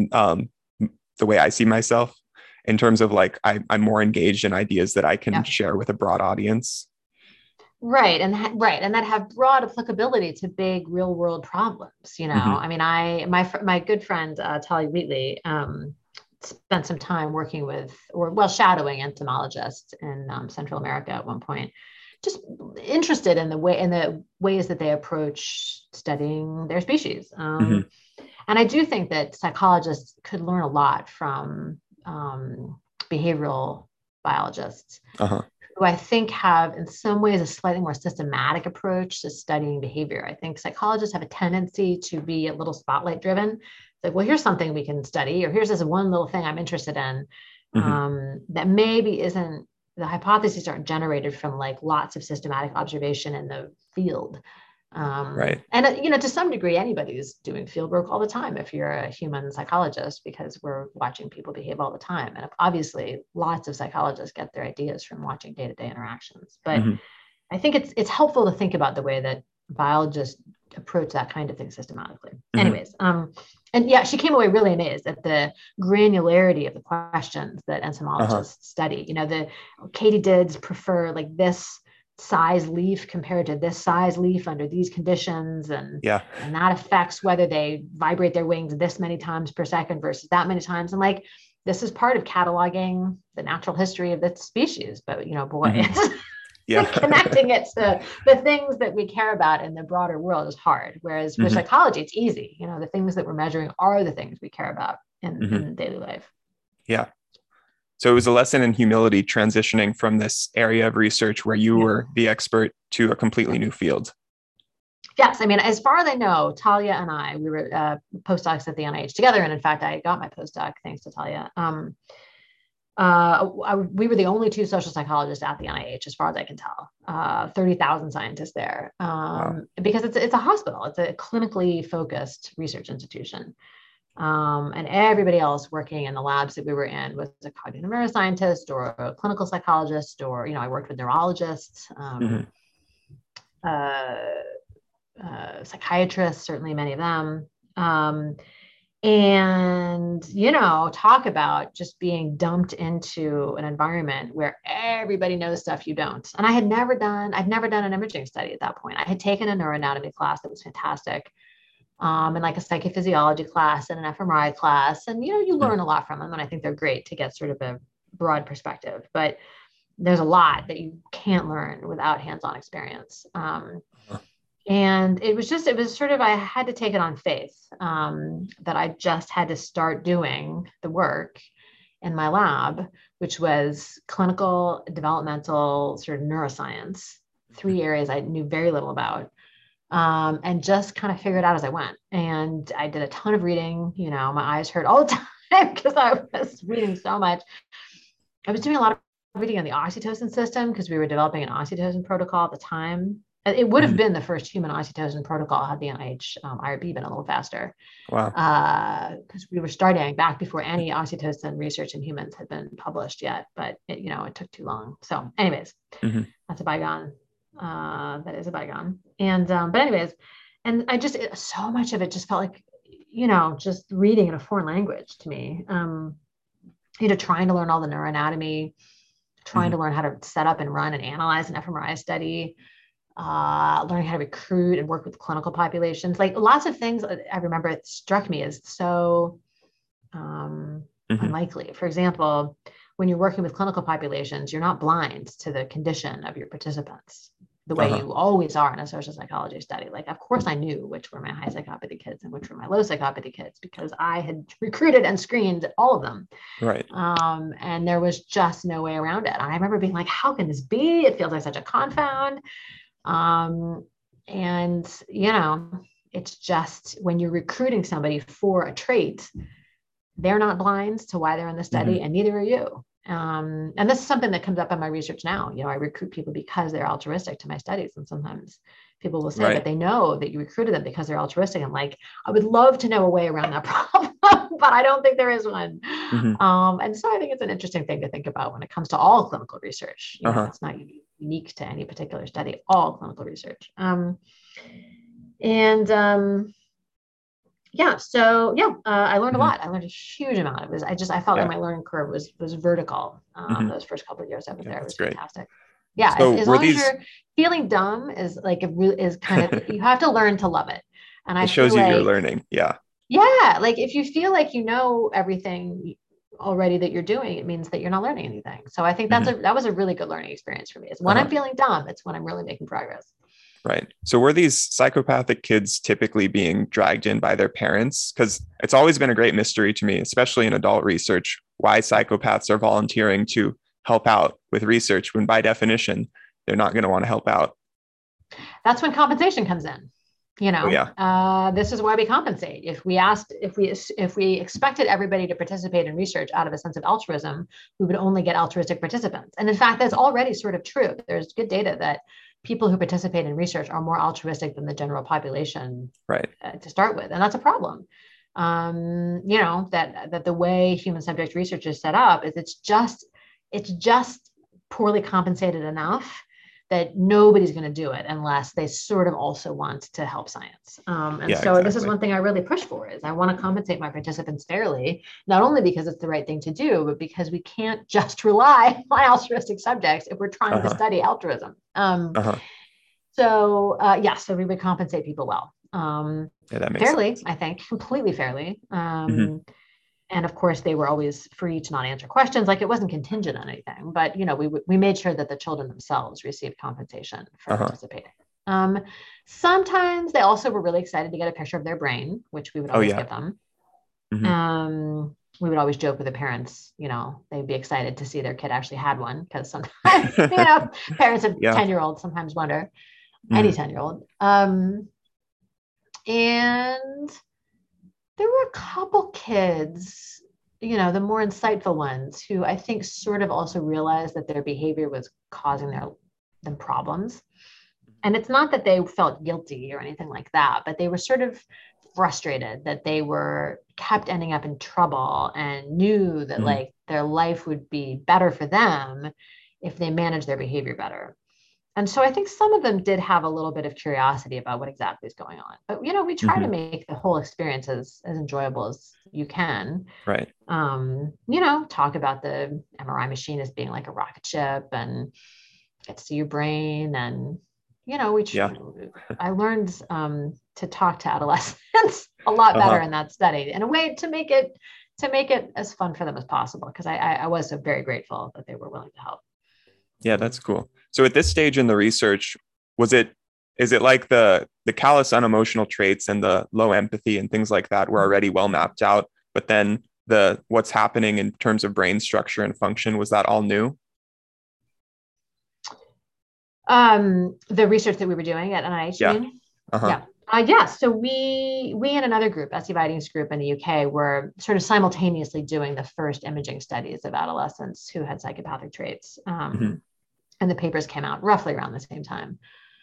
the way I see myself, in terms of like, I'm more engaged in ideas that I can share with a broad audience. Right. And that have broad applicability to big real world problems. I mean, my good friend, Talia Wheatley, spent some time working with, shadowing entomologists in Central America at one point, just interested in the ways that they approach studying their species. And I do think that psychologists could learn a lot from behavioral biologists, who I think have in some ways a slightly more systematic approach to studying behavior. I think psychologists have a tendency to be a little spotlight driven. It's like, well, here's something we can study, or here's this one little thing I'm interested in, that maybe isn't, the hypotheses aren't generated from like lots of systematic observation in the field. Right. And, to some degree, anybody's doing field work all the time if you're a human psychologist, because we're watching people behave all the time. And obviously, lots of psychologists get their ideas from watching day-to-day interactions. But I think it's helpful to think about the way that biologists approach that kind of thing systematically. Anyways, and yeah, she came away really amazed at the granularity of the questions that entomologists study. The katydids prefer like this size leaf compared to this size leaf under these conditions, and that affects whether they vibrate their wings this many times per second versus that many times. And like, this is part of cataloging the natural history of the species, but connecting it to the things that we care about in the broader world is hard, whereas for psychology it's easy. The things that we're measuring are the things we care about in daily life. So it was a lesson in humility, transitioning from this area of research where you were the expert to a completely new field. Yes. I mean, as far as I know, Talia and I, we were postdocs at the NIH together. And in fact, I got my postdoc thanks to Talia. We were the only two social psychologists at the NIH, as far as I can tell, 30,000 scientists there, because it's a hospital. It's a clinically focused research institution. And everybody else working in the labs that we were in was a cognitive neuroscientist or a clinical psychologist, or, I worked with neurologists, psychiatrists, certainly many of them. And, talk about just being dumped into an environment where everybody knows stuff you don't. And I'd never done an imaging study at that point. I had taken a neuroanatomy class that was fantastic. And like a psychophysiology class and an fMRI class. And, you learn a lot from them. And I think they're great to get sort of a broad perspective, but there's a lot that you can't learn without hands-on experience. And it was sort of, I had to take it on faith, that I just had to start doing the work in my lab, which was clinical, developmental, sort of neuroscience, 3 areas I knew very little about. And just kind of figure it out as I went. And I did a ton of reading, my eyes hurt all the time because I was reading so much. I was doing a lot of reading on the oxytocin system because we were developing an oxytocin protocol at the time. It would have been the first human oxytocin protocol had the NIH IRB been a little faster. Wow. Because we were starting back before any oxytocin research in humans had been published yet, but it took too long. So anyways, that's a bygone. That is a bygone. And, but anyways, and so much of it just felt like, just reading in a foreign language to me, trying to learn all the neuroanatomy, trying to learn how to set up and run and analyze an fMRI study, learning how to recruit and work with clinical populations, like lots of things. I remember it struck me as so unlikely. For example, when you're working with clinical populations, you're not blind to the condition of your participants the way you always are in a social psychology study. Like, of course I knew which were my high psychopathy kids and which were my low psychopathy kids because I had recruited and screened all of them. Right. And there was just no way around it. And I remember being like, how can this be? It feels like such a confound. And, it's just when you're recruiting somebody for a trait, they're not blind to why they're in the study, and neither are you. And this is something that comes up in my research now. I recruit people because they're altruistic to my studies. And sometimes people will say that they know that you recruited them because they're altruistic. I'm like, I would love to know a way around that problem, but I don't think there is one. And so I think it's an interesting thing to think about when it comes to all clinical research. It's not unique to any particular study, all clinical research. I learned a lot. I learned a huge amount. I felt like my learning curve was vertical. Those first couple of years I was there. It was fantastic. Yeah. So as long as you're feeling dumb is kind of, you have to learn to love it. And it shows you you're learning. Yeah. Yeah. Like if you feel like you know everything already that you're doing, it means that you're not learning anything. So I think that was a really good learning experience for me. It's when I'm feeling dumb, it's when I'm really making progress. Right. So were these psychopathic kids typically being dragged in by their parents? Because it's always been a great mystery to me, especially in adult research, why psychopaths are volunteering to help out with research when by definition, they're not going to want to help out. That's when compensation comes in. This is why we compensate. If we expected everybody to participate in research out of a sense of altruism, we would only get altruistic participants. And in fact, that's already sort of true. There's good data that people who participate in research are more altruistic than the general population, to start with. And that's a problem. That the way human subject research is set up is it's just poorly compensated enough that nobody's going to do it unless they sort of also want to help science. This is one thing I really push for is I want to compensate my participants fairly, not only because it's the right thing to do, but because we can't just rely on altruistic subjects if we're trying to study altruism. So we would compensate people well. That makes fairly, sense. I think, completely fairly. And of course, they were always free to not answer questions. Like it wasn't contingent on anything, but we made sure that the children themselves received compensation for participating. Sometimes they also were really excited to get a picture of their brain, which we would always give them. We would always joke with the parents, they'd be excited to see their kid actually had one because sometimes, parents of 10-year-olds sometimes wonder, any 10-year-old. And there were a couple kids, the more insightful ones who I think sort of also realized that their behavior was causing them problems. And it's not that they felt guilty or anything like that, but they were sort of frustrated that they were kept ending up in trouble and knew that like their life would be better for them if they managed their behavior better. And so I think some of them did have a little bit of curiosity about what exactly is going on. But, we try to make the whole experience as enjoyable as you can. Right. Talk about the MRI machine as being like a rocket ship and get to see your brain. And, I learned to talk to adolescents a lot better in that study in a way to make it as fun for them as possible. Because I was so very grateful that they were willing to help. Yeah, that's cool. So at this stage in the research, is it like the callous unemotional traits and the low empathy and things like that were already well mapped out, but then what's happening in terms of brain structure and function, was that all new? The research that we were doing at NIH, you mean? So we and another group, Esty Viding's group in the UK, were sort of simultaneously doing the first imaging studies of adolescents who had psychopathic traits. And the papers came out roughly around the same time.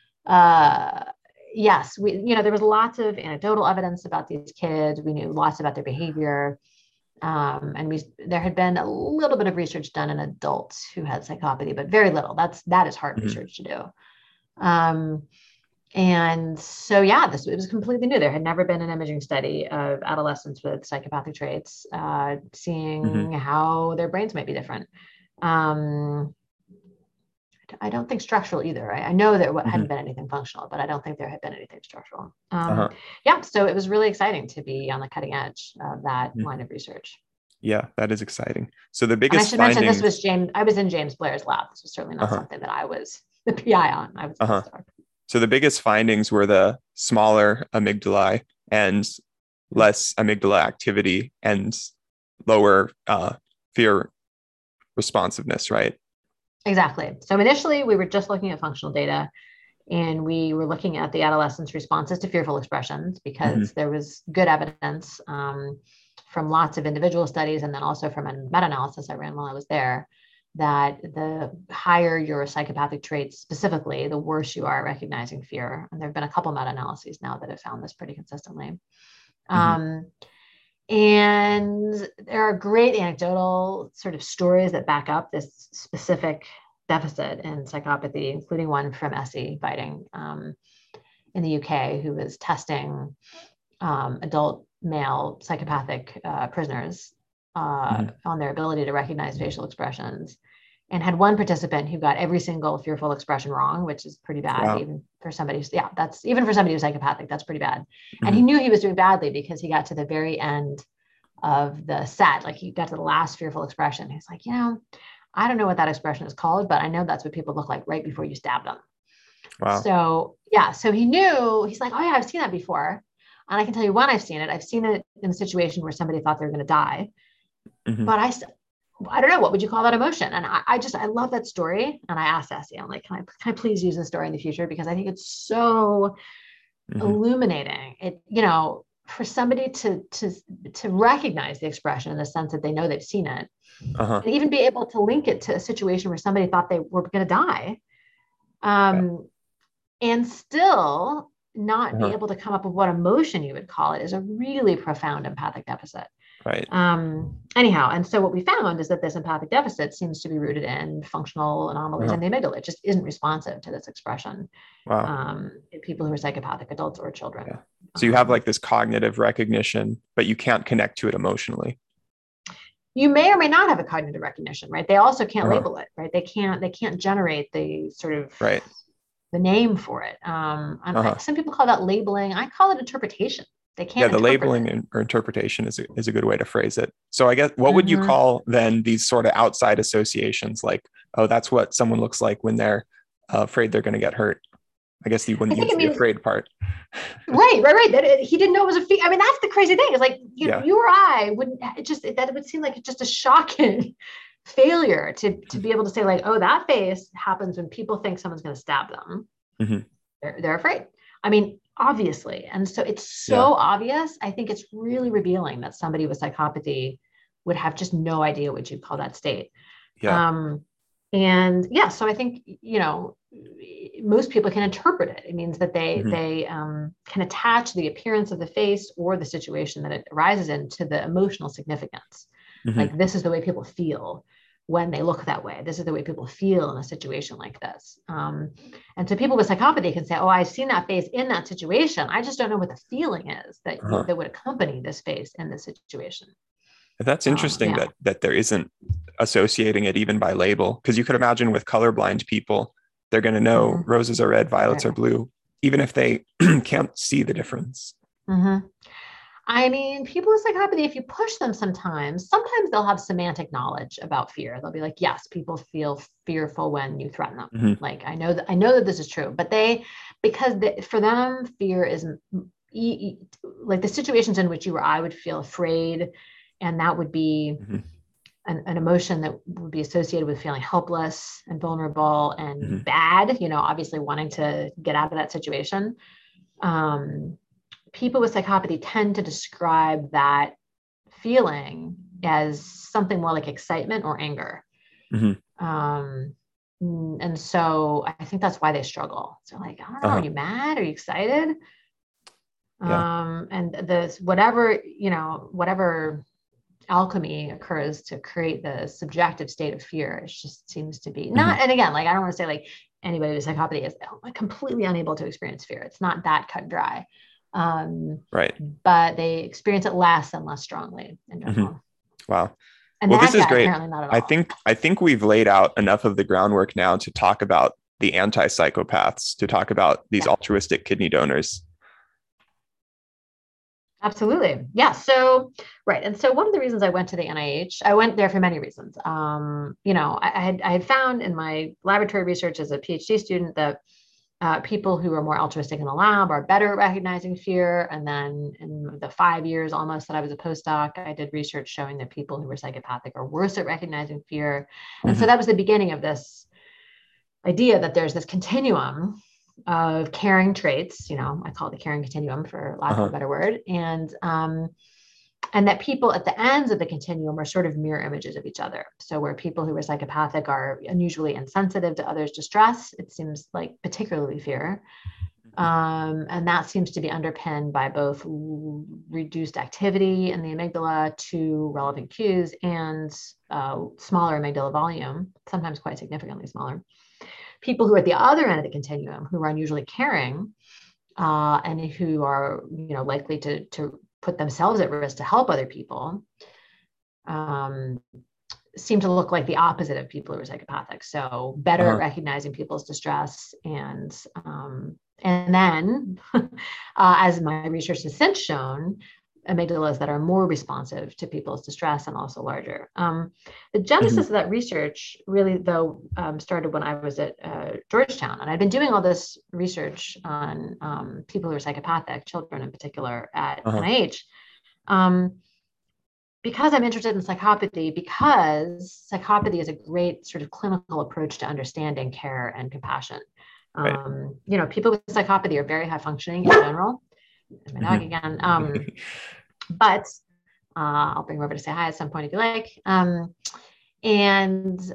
There was lots of anecdotal evidence about these kids. We knew lots about their behavior. And there had been a little bit of research done in adults who had psychopathy, but very little. That is hard research to do. And so, it was completely new. There had never been an imaging study of adolescents with psychopathic traits, seeing how their brains might be different. I don't think structural either. I know there hadn't been anything functional, but I don't think there had been anything structural. So it was really exciting to be on the cutting edge of that line of research. Yeah, that is exciting. So the biggest and I should mention, this was James. I was in James Blair's lab. This was certainly not something that I was the PI on. I was a postdoc. So the biggest findings were the smaller amygdalae and less amygdala activity and lower fear responsiveness, right? Exactly. So initially we were just looking at functional data. And we were looking at the adolescents' responses to fearful expressions because Mm-hmm. there was good evidence from lots of individual studies and then also from a meta-analysis I ran while I was there that the higher your psychopathic traits specifically, the worse you are at recognizing fear. And there have been a couple meta-analyses now that have found this pretty consistently. Mm-hmm. And there are great anecdotal sort of stories that back up this specific deficit in psychopathy, including one from Essie Biting in the UK, who was testing adult male psychopathic prisoners Mm-hmm. on their ability to recognize facial expressions, and had one participant who got every single fearful expression wrong, which is pretty bad, Wow. even for somebody who's, yeah, that's even for somebody who's psychopathic, that's pretty bad. And Mm-hmm. he knew he was doing badly because he got to the very end of the set, like he got to the last fearful expression. He's like, I don't know what that expression is called, but I know that's what people look like right before you stab them. Wow. So yeah, so he knew, he's like, oh yeah, I've seen that before. And I can tell you when I've seen it. I've seen it in a situation where somebody thought they were going to die. Mm-hmm. But I don't know, what would you call that emotion? And I love that story. And I asked Essie, I'm like, can I please use this story in the future? Because I think it's so Mm-hmm. illuminating. It, for somebody to recognize the expression in the sense that they know they've seen it, Uh-huh. and even be able to link it to a situation where somebody thought they were going to die, Yeah. and still not be Uh-huh. able to come up with what emotion you would call it, is a really profound empathic deficit. Right. Anyhow, and so what we found is that this empathic deficit seems to be rooted in functional anomalies Uh-huh. in the amygdala. It just isn't responsive to this expression Wow. in people who are psychopathic, adults or Yeah. children. So you have like this cognitive recognition, but you can't connect to it emotionally. You may or may not have a cognitive recognition, right? They also can't Uh-huh. label it, right? They can't generate the sort of Right. the name for it. Uh-huh. Some people call that labeling. I call it interpretation. They Yeah, can't the interpret labeling it. or interpretation is a good way to phrase it. So I guess what would you Mm-hmm. call then these sort of outside associations like, oh, that's what someone looks like when they're afraid they're going to get hurt. I guess you I wouldn't think use it the means afraid part. right. He didn't know it was a fear. I mean, that's the crazy thing. Is like Yeah. you or I wouldn't. It would seem like just a shocking failure to be able to say like, oh, that face happens when people think someone's going to stab them. Mm-hmm. They're afraid. I mean, obviously, and so it's Yeah. so obvious. I think it's really revealing that somebody with psychopathy would have just no idea what you'd call that state. Yeah. Um, and yeah, so I think most people can interpret it. It means that they Mm-hmm. they can attach the appearance of the face or the situation that it arises in to the emotional significance. Mm-hmm. Like this is the way people feel when they look that way. This is the way people feel in a situation like this. And so people with psychopathy can say, "Oh, I've seen that face in that situation. I just don't know what the feeling is Uh-huh. that would accompany this face in this situation." That's interesting Yeah. that there isn't associating it even by label, because you could imagine with colorblind people, they're going to know Mm-hmm. roses are red, violets Right. are blue, even if they can't see the difference. Mm-hmm. I mean, people with psychopathy, if you push them sometimes they'll have semantic knowledge about fear. They'll be like, yes, people feel fearful when you threaten them. Mm-hmm. Like, I know that this is true, but for them, fear is like the situations in which you or I would feel afraid. And that would be Mm-hmm. an emotion that would be associated with feeling helpless and vulnerable Mm-hmm. and bad, obviously wanting to get out of that situation. Um, People with psychopathy tend to describe that feeling as something more like excitement or anger. Mm-hmm. Um, and so I think that's why they struggle. So like, I don't know, are Uh-huh. you mad? Are you excited? Yeah. And this, whatever alchemy occurs to create the subjective state of fear, it just seems to be Mm-hmm. not, and again, like, I don't want to say like anybody with psychopathy is completely unable to experience fear. It's not that cut and dry. Um, Right. but they experience it less and less strongly in Mm-hmm. general. Wow. And Well, this that is guy great. apparently not at I all. think I think we've laid out enough of the groundwork now to talk about the anti-psychopaths, to talk about these Yeah, altruistic kidney donors. absolutely. Yeah. So, right. And so one of the reasons I went to the NIH, I went there for many reasons. I had found in my laboratory research as a PhD student that people who are more altruistic in the lab are better at recognizing fear. And then in the 5 years almost that I was a postdoc, I did research showing that people who were psychopathic are worse at recognizing fear. And so Mm-hmm. that was the beginning of this idea that there's this continuum of caring traits, I call it the caring continuum for lack of a better word. And that people at the ends of the continuum are sort of mirror images of each other. So where people who are psychopathic are unusually insensitive to others' distress, it seems like particularly fear. And that seems to be underpinned by both reduced activity in the amygdala to relevant cues and smaller amygdala volume, sometimes quite significantly smaller. People who are at the other end of the continuum, who are unusually caring and who are likely to put themselves at risk to help other people, seem to look like the opposite of people who are psychopathic. So better at recognizing people's distress and then, as my research has since shown, amygdalas that are more responsive to people's distress and also larger. The genesis of that research really, though, started when I was at Georgetown. And I'd been doing all this research on people who are psychopathic, children in particular, at NIH. Because I'm interested in psychopathy, because psychopathy is a great sort of clinical approach to understanding care and compassion. Right. People with psychopathy are very high functioning in general. There's my dog again. But I'll bring her over to say hi at some point if you like. And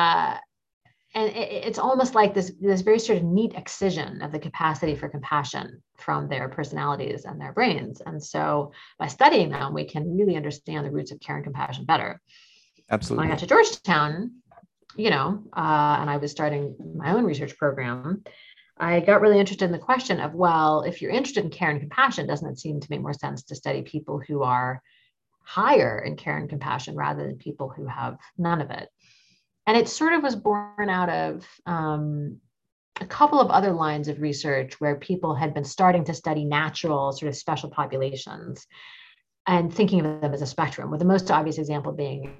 it's almost like this very sort of neat excision of the capacity for compassion from their personalities and their brains. And so by studying them, we can really understand the roots of care and compassion better. Absolutely. When I got to Georgetown, and I was starting my own research program, I got really interested in the question of, well, if you're interested in care and compassion, doesn't it seem to make more sense to study people who are higher in care and compassion rather than people who have none of it? And it sort of was born out of a couple of other lines of research where people had been starting to study natural sort of special populations and thinking of them as a spectrum, with the most obvious example being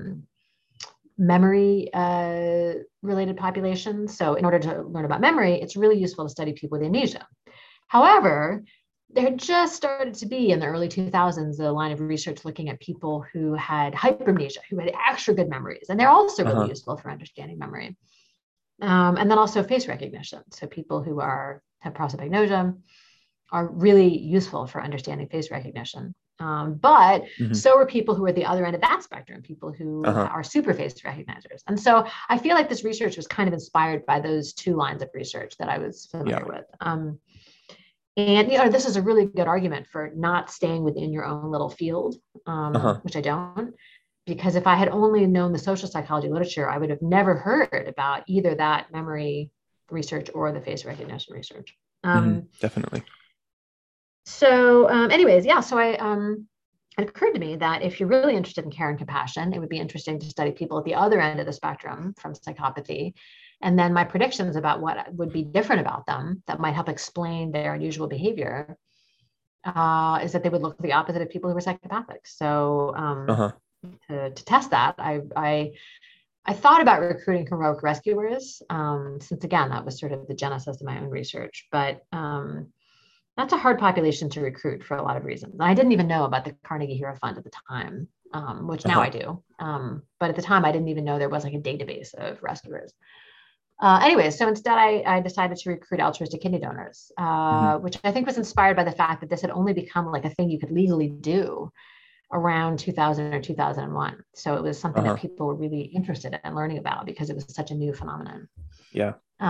memory related populations. So in order to learn about memory, it's really useful to study people with amnesia. However, there just started to be in the early 2000s a line of research looking at people who had hypermnesia, who had extra good memories, and they're also really useful for understanding memory. And then also face recognition. So people who have prosopagnosia are really useful for understanding face recognition. But so are people who are the other end of that spectrum, people who are super face recognizers. And so I feel like this research was kind of inspired by those two lines of research that I was familiar with. And this is a really good argument for not staying within your own little field, which I don't. Because if I had only known the social psychology literature, I would have never heard about either that memory research or the face recognition research. Definitely. So anyways, so it occurred to me that if you're really interested in care and compassion, it would be interesting to study people at the other end of the spectrum from psychopathy. And then my predictions about what would be different about them that might help explain their unusual behavior is that they would look the opposite of people who were psychopathic. So to test that, I thought about recruiting heroic rescuers, since again, that was sort of the genesis of my own research. But that's a hard population to recruit for a lot of reasons. And I didn't even know about the Carnegie Hero Fund at the time, which now I do. But at the time, I didn't even know there was like a database of rescuers. Anyway, so instead I decided to recruit altruistic kidney donors, which I think was inspired by the fact that this had only become like a thing you could legally do around 2000 or 2001. So it was something that people were really interested in learning about because it was such a new phenomenon. Yeah.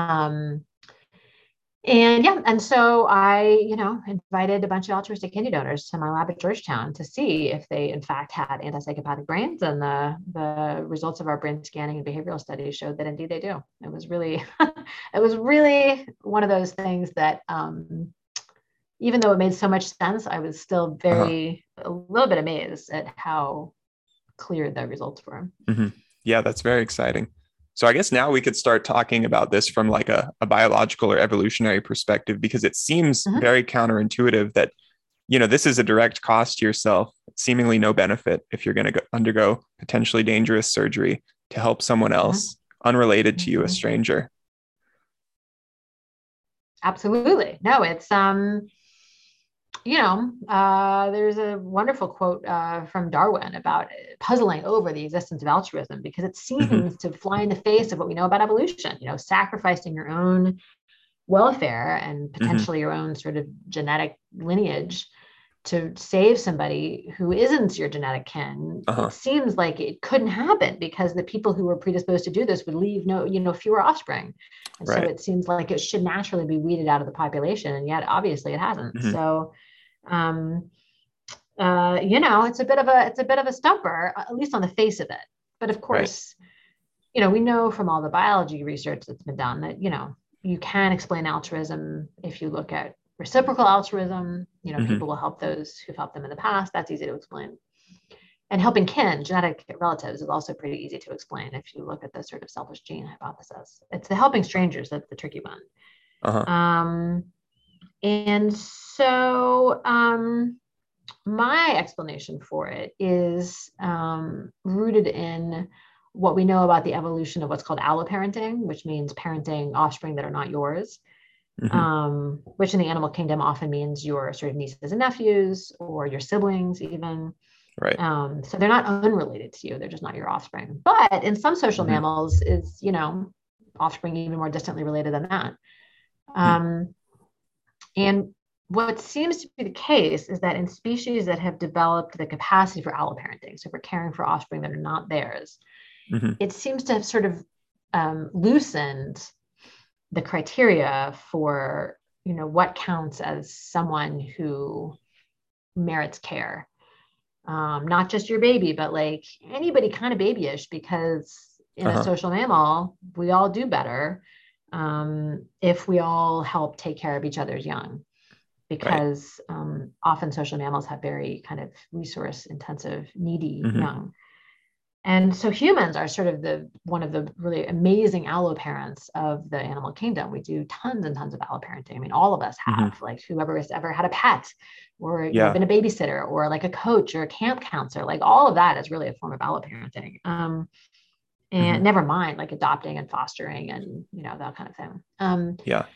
And so I, invited a bunch of altruistic kidney donors to my lab at Georgetown to see if they in fact had antipsychopathic brains, and the results of our brain scanning and behavioral studies showed that indeed they do. It was really, it was really one of those things that, even though it made so much sense, I was still a little bit amazed at how clear the results were. Yeah, that's very exciting. So I guess now we could start talking about this from like a biological or evolutionary perspective, because it seems very counterintuitive that, this is a direct cost to yourself, seemingly no benefit if you're going to undergo potentially dangerous surgery to help someone else unrelated to you, a stranger. Absolutely. No, it's, there's a wonderful quote from Darwin about puzzling over the existence of altruism, because it seems to fly in the face of what we know about evolution, sacrificing your own welfare and Hmm. potentially your own sort of genetic lineage to save somebody who isn't your genetic kin, it Uh-huh. seems like it couldn't happen because the people who were predisposed to do this would leave fewer offspring. And so Right. it seems like it should naturally be weeded out of the population. And yet obviously it hasn't. Hmm. So um, it's a bit of a stumper, at least on the face of it. But of Right. course, we know from all the biology research that's been done that, you can explain altruism if you look at reciprocal altruism. Hmm. People will help those who've helped them in the past. That's easy to explain. And helping kin, genetic relatives, is also pretty easy to explain if you look at the sort of selfish gene hypothesis. It's the helping strangers that's the tricky one. Uh-huh. Um, and so my explanation for it is rooted in what we know about the evolution of what's called alloparenting, which means parenting offspring that are not yours, Hmm. which in the animal kingdom often means your sort of nieces and nephews or your siblings, even. Right. So they're not unrelated to you; they're just not your offspring. But in some social Hmm. mammals, is offspring even more distantly related than that. Hmm. Um, and what seems to be the case is that in species that have developed the capacity for alloparenting, so for caring for offspring that are not theirs, Hmm. it seems to have sort of loosened the criteria for what counts as someone who merits care. Not just your baby, but like anybody kind of babyish, because in a Uh-huh. social mammal, we all do better if we all help take care of each other's young, Right. because often social mammals have very kind of resource intensive, needy Hmm. young. And so humans are sort of one of the really amazing allo parents of the animal kingdom. We do tons and tons of allo parenting. I mean, all of us Hmm. have, like whoever has ever had a pet or Yeah. been a babysitter or like a coach or a camp counselor, like all of that is really a form of allo parenting. Hmm. And never mind like adopting and fostering and that kind of thing. Yeah.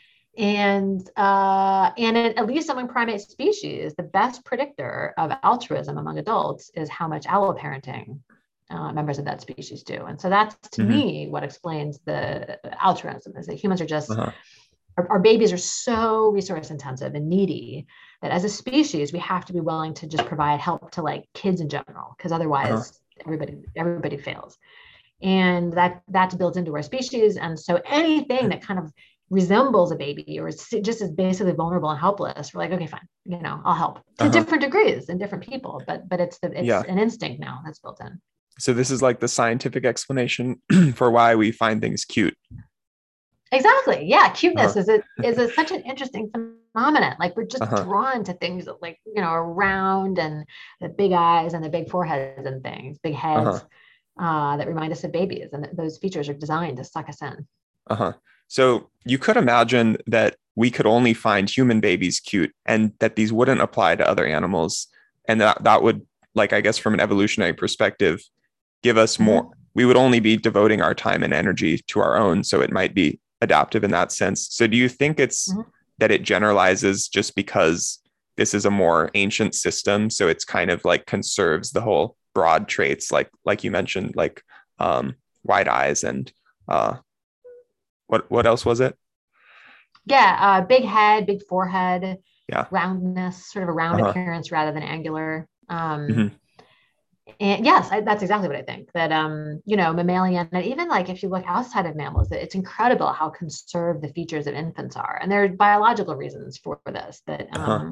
At least among primate species, the best predictor of altruism among adults is how much alloparenting members of that species do. And so that's, to Hmm. me, what explains the altruism, is that humans are just, Uh-huh. our babies are so resource intensive and needy that as a species, we have to be willing to just provide help to like kids in general, because Uh-huh. otherwise everybody fails. And that's built into our species. And so anything that kind of resembles a baby or just is basically vulnerable and helpless, we're like, okay, fine, I'll help to Uh-huh. different degrees in different people, but it's Yeah. an instinct now that's built in. So this is like the scientific explanation for why we find things cute. Exactly. Yeah. Cuteness Uh-huh. is such an interesting phenomenon. Like we're just Uh-huh. drawn to things that like, are round and the big eyes and the big foreheads and things, big Uh-huh. heads that remind us of babies. And those features are designed to suck us in. Uh-huh. So you could imagine that we could only find human babies cute and that these wouldn't apply to other animals. And that would, like, I guess from an evolutionary perspective, give us more. Mm-hmm. We would only be devoting our time and energy to our own. So it might be adaptive in that sense. So do you think it's Mm-hmm. that it generalizes just because this is a more ancient system? So it's kind of like conserves the whole broad traits, like you mentioned, like wide eyes and uh, what else was it? Yeah, big head, big forehead, Yeah. roundness, sort of a round Uh-huh. appearance rather than angular. Hmm. And yes, that's exactly what I think. That mammalian, and even like if you look outside of mammals, it's incredible how conserved the features of infants are, and there are biological reasons for this. That Uh-huh.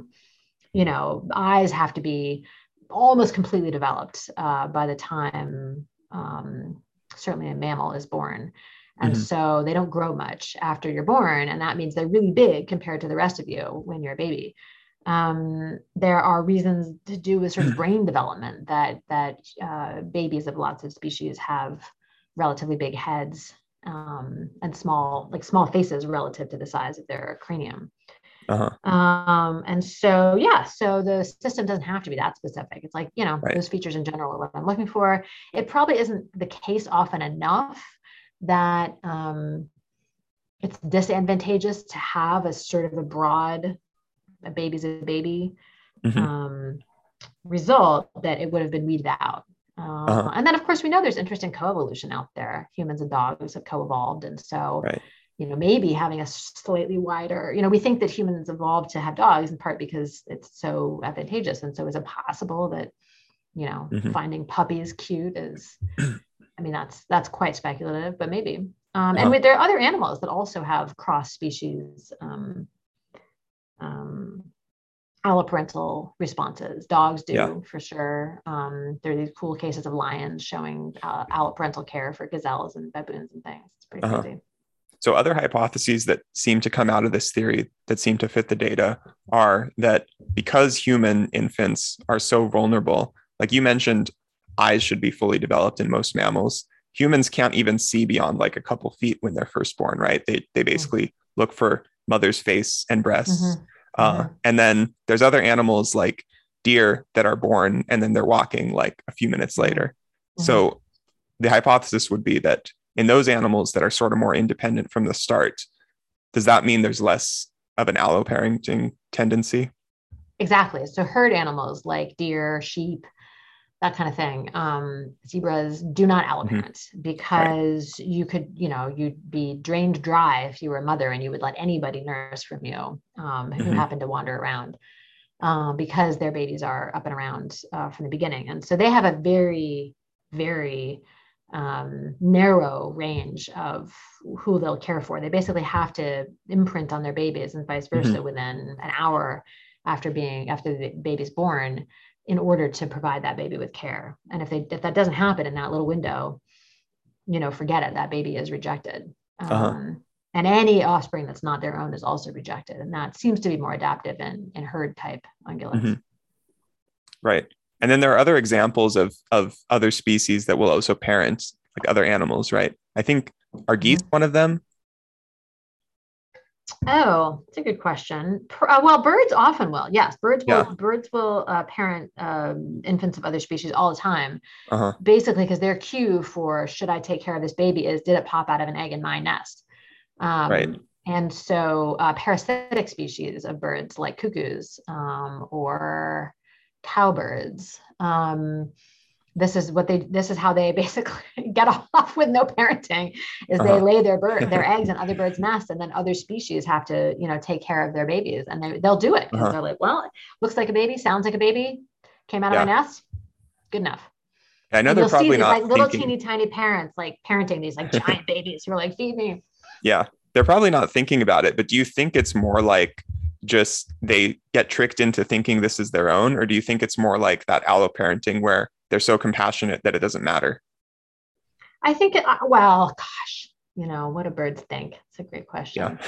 eyes have to be almost completely developed by the time certainly a mammal is born. And Hmm. so they don't grow much after you're born. And that means they're really big compared to the rest of you when you're a baby. There are reasons to do with sort of brain development that babies of lots of species have relatively big heads and small faces relative to the size of their cranium. Uh-huh. And so, yeah, so the system doesn't have to be that specific. It's like, Right. those features in general are what I'm looking for. It probably isn't the case often enough that it's disadvantageous to have a sort of a baby's a baby Hmm. um, result, that it would have been weeded out. Uh-huh. And then, of course, we know there's interesting coevolution out there. Humans and dogs have co-evolved. And so Right. maybe having a slightly wider, we think that humans evolved to have dogs in part because it's so advantageous. And so is it possible that, finding puppies cute is, that's quite speculative, but maybe. And there are other animals that also have cross species alloparental responses. Dogs do, for sure. There are these cool cases of lions showing alloparental care for gazelles and baboons and things. It's pretty crazy. So other hypotheses that seem to come out of this theory that seem to fit the data are that because human infants are so vulnerable, like you mentioned, eyes should be fully developed in most mammals. Humans can't even see beyond like a couple feet when they're first born, right? They basically look for mother's face and breasts. And then there's other animals like deer that are born and then they're walking like a few minutes later. So the hypothesis would be that in those animals that are sort of more independent from the start, does that mean there's less of an alloparenting tendency? Exactly. So herd animals like deer, sheep, that kind of thing. Zebras do not alloparent because you could, you'd be drained dry if you were a mother and you would let anybody nurse from you who happened to wander around because their babies are up and around from the beginning. And so they have a very, very narrow range of who they'll care for. They basically have to imprint on their babies and vice versa within an hour after the baby's born in order to provide that baby with care. And if that doesn't happen in that little window, forget it, that baby is rejected. And any offspring that's not their own is also rejected. And that seems to be more adaptive in herd type ungulates. Right. And then there are other examples of other species that will also parent, like other animals, right? I think, are geese one of them? Oh, that's a good question. Well, birds often will. Yes, birds will parent infants of other species all the time. Basically, because their cue for should I take care of this baby is did it pop out of an egg in my nest? Right. And so parasitic species of birds like cuckoos or cowbirds. This is how they basically get off with no parenting is they lay their eggs in other birds' nests, and then other species have to, take care of their babies, and they'll do it because they're like, well, it looks like a baby, sounds like a baby, came out of my nest, good enough. I know they're probably not like little teeny tiny parents like parenting these like giant babies who are like, feed me. Yeah, they're probably not thinking about it, but do you think it's more like just they get tricked into thinking this is their own, or do you think it's more like that alloparenting where they're so compassionate that it doesn't matter? I think well, gosh, what do birds think? It's a great question.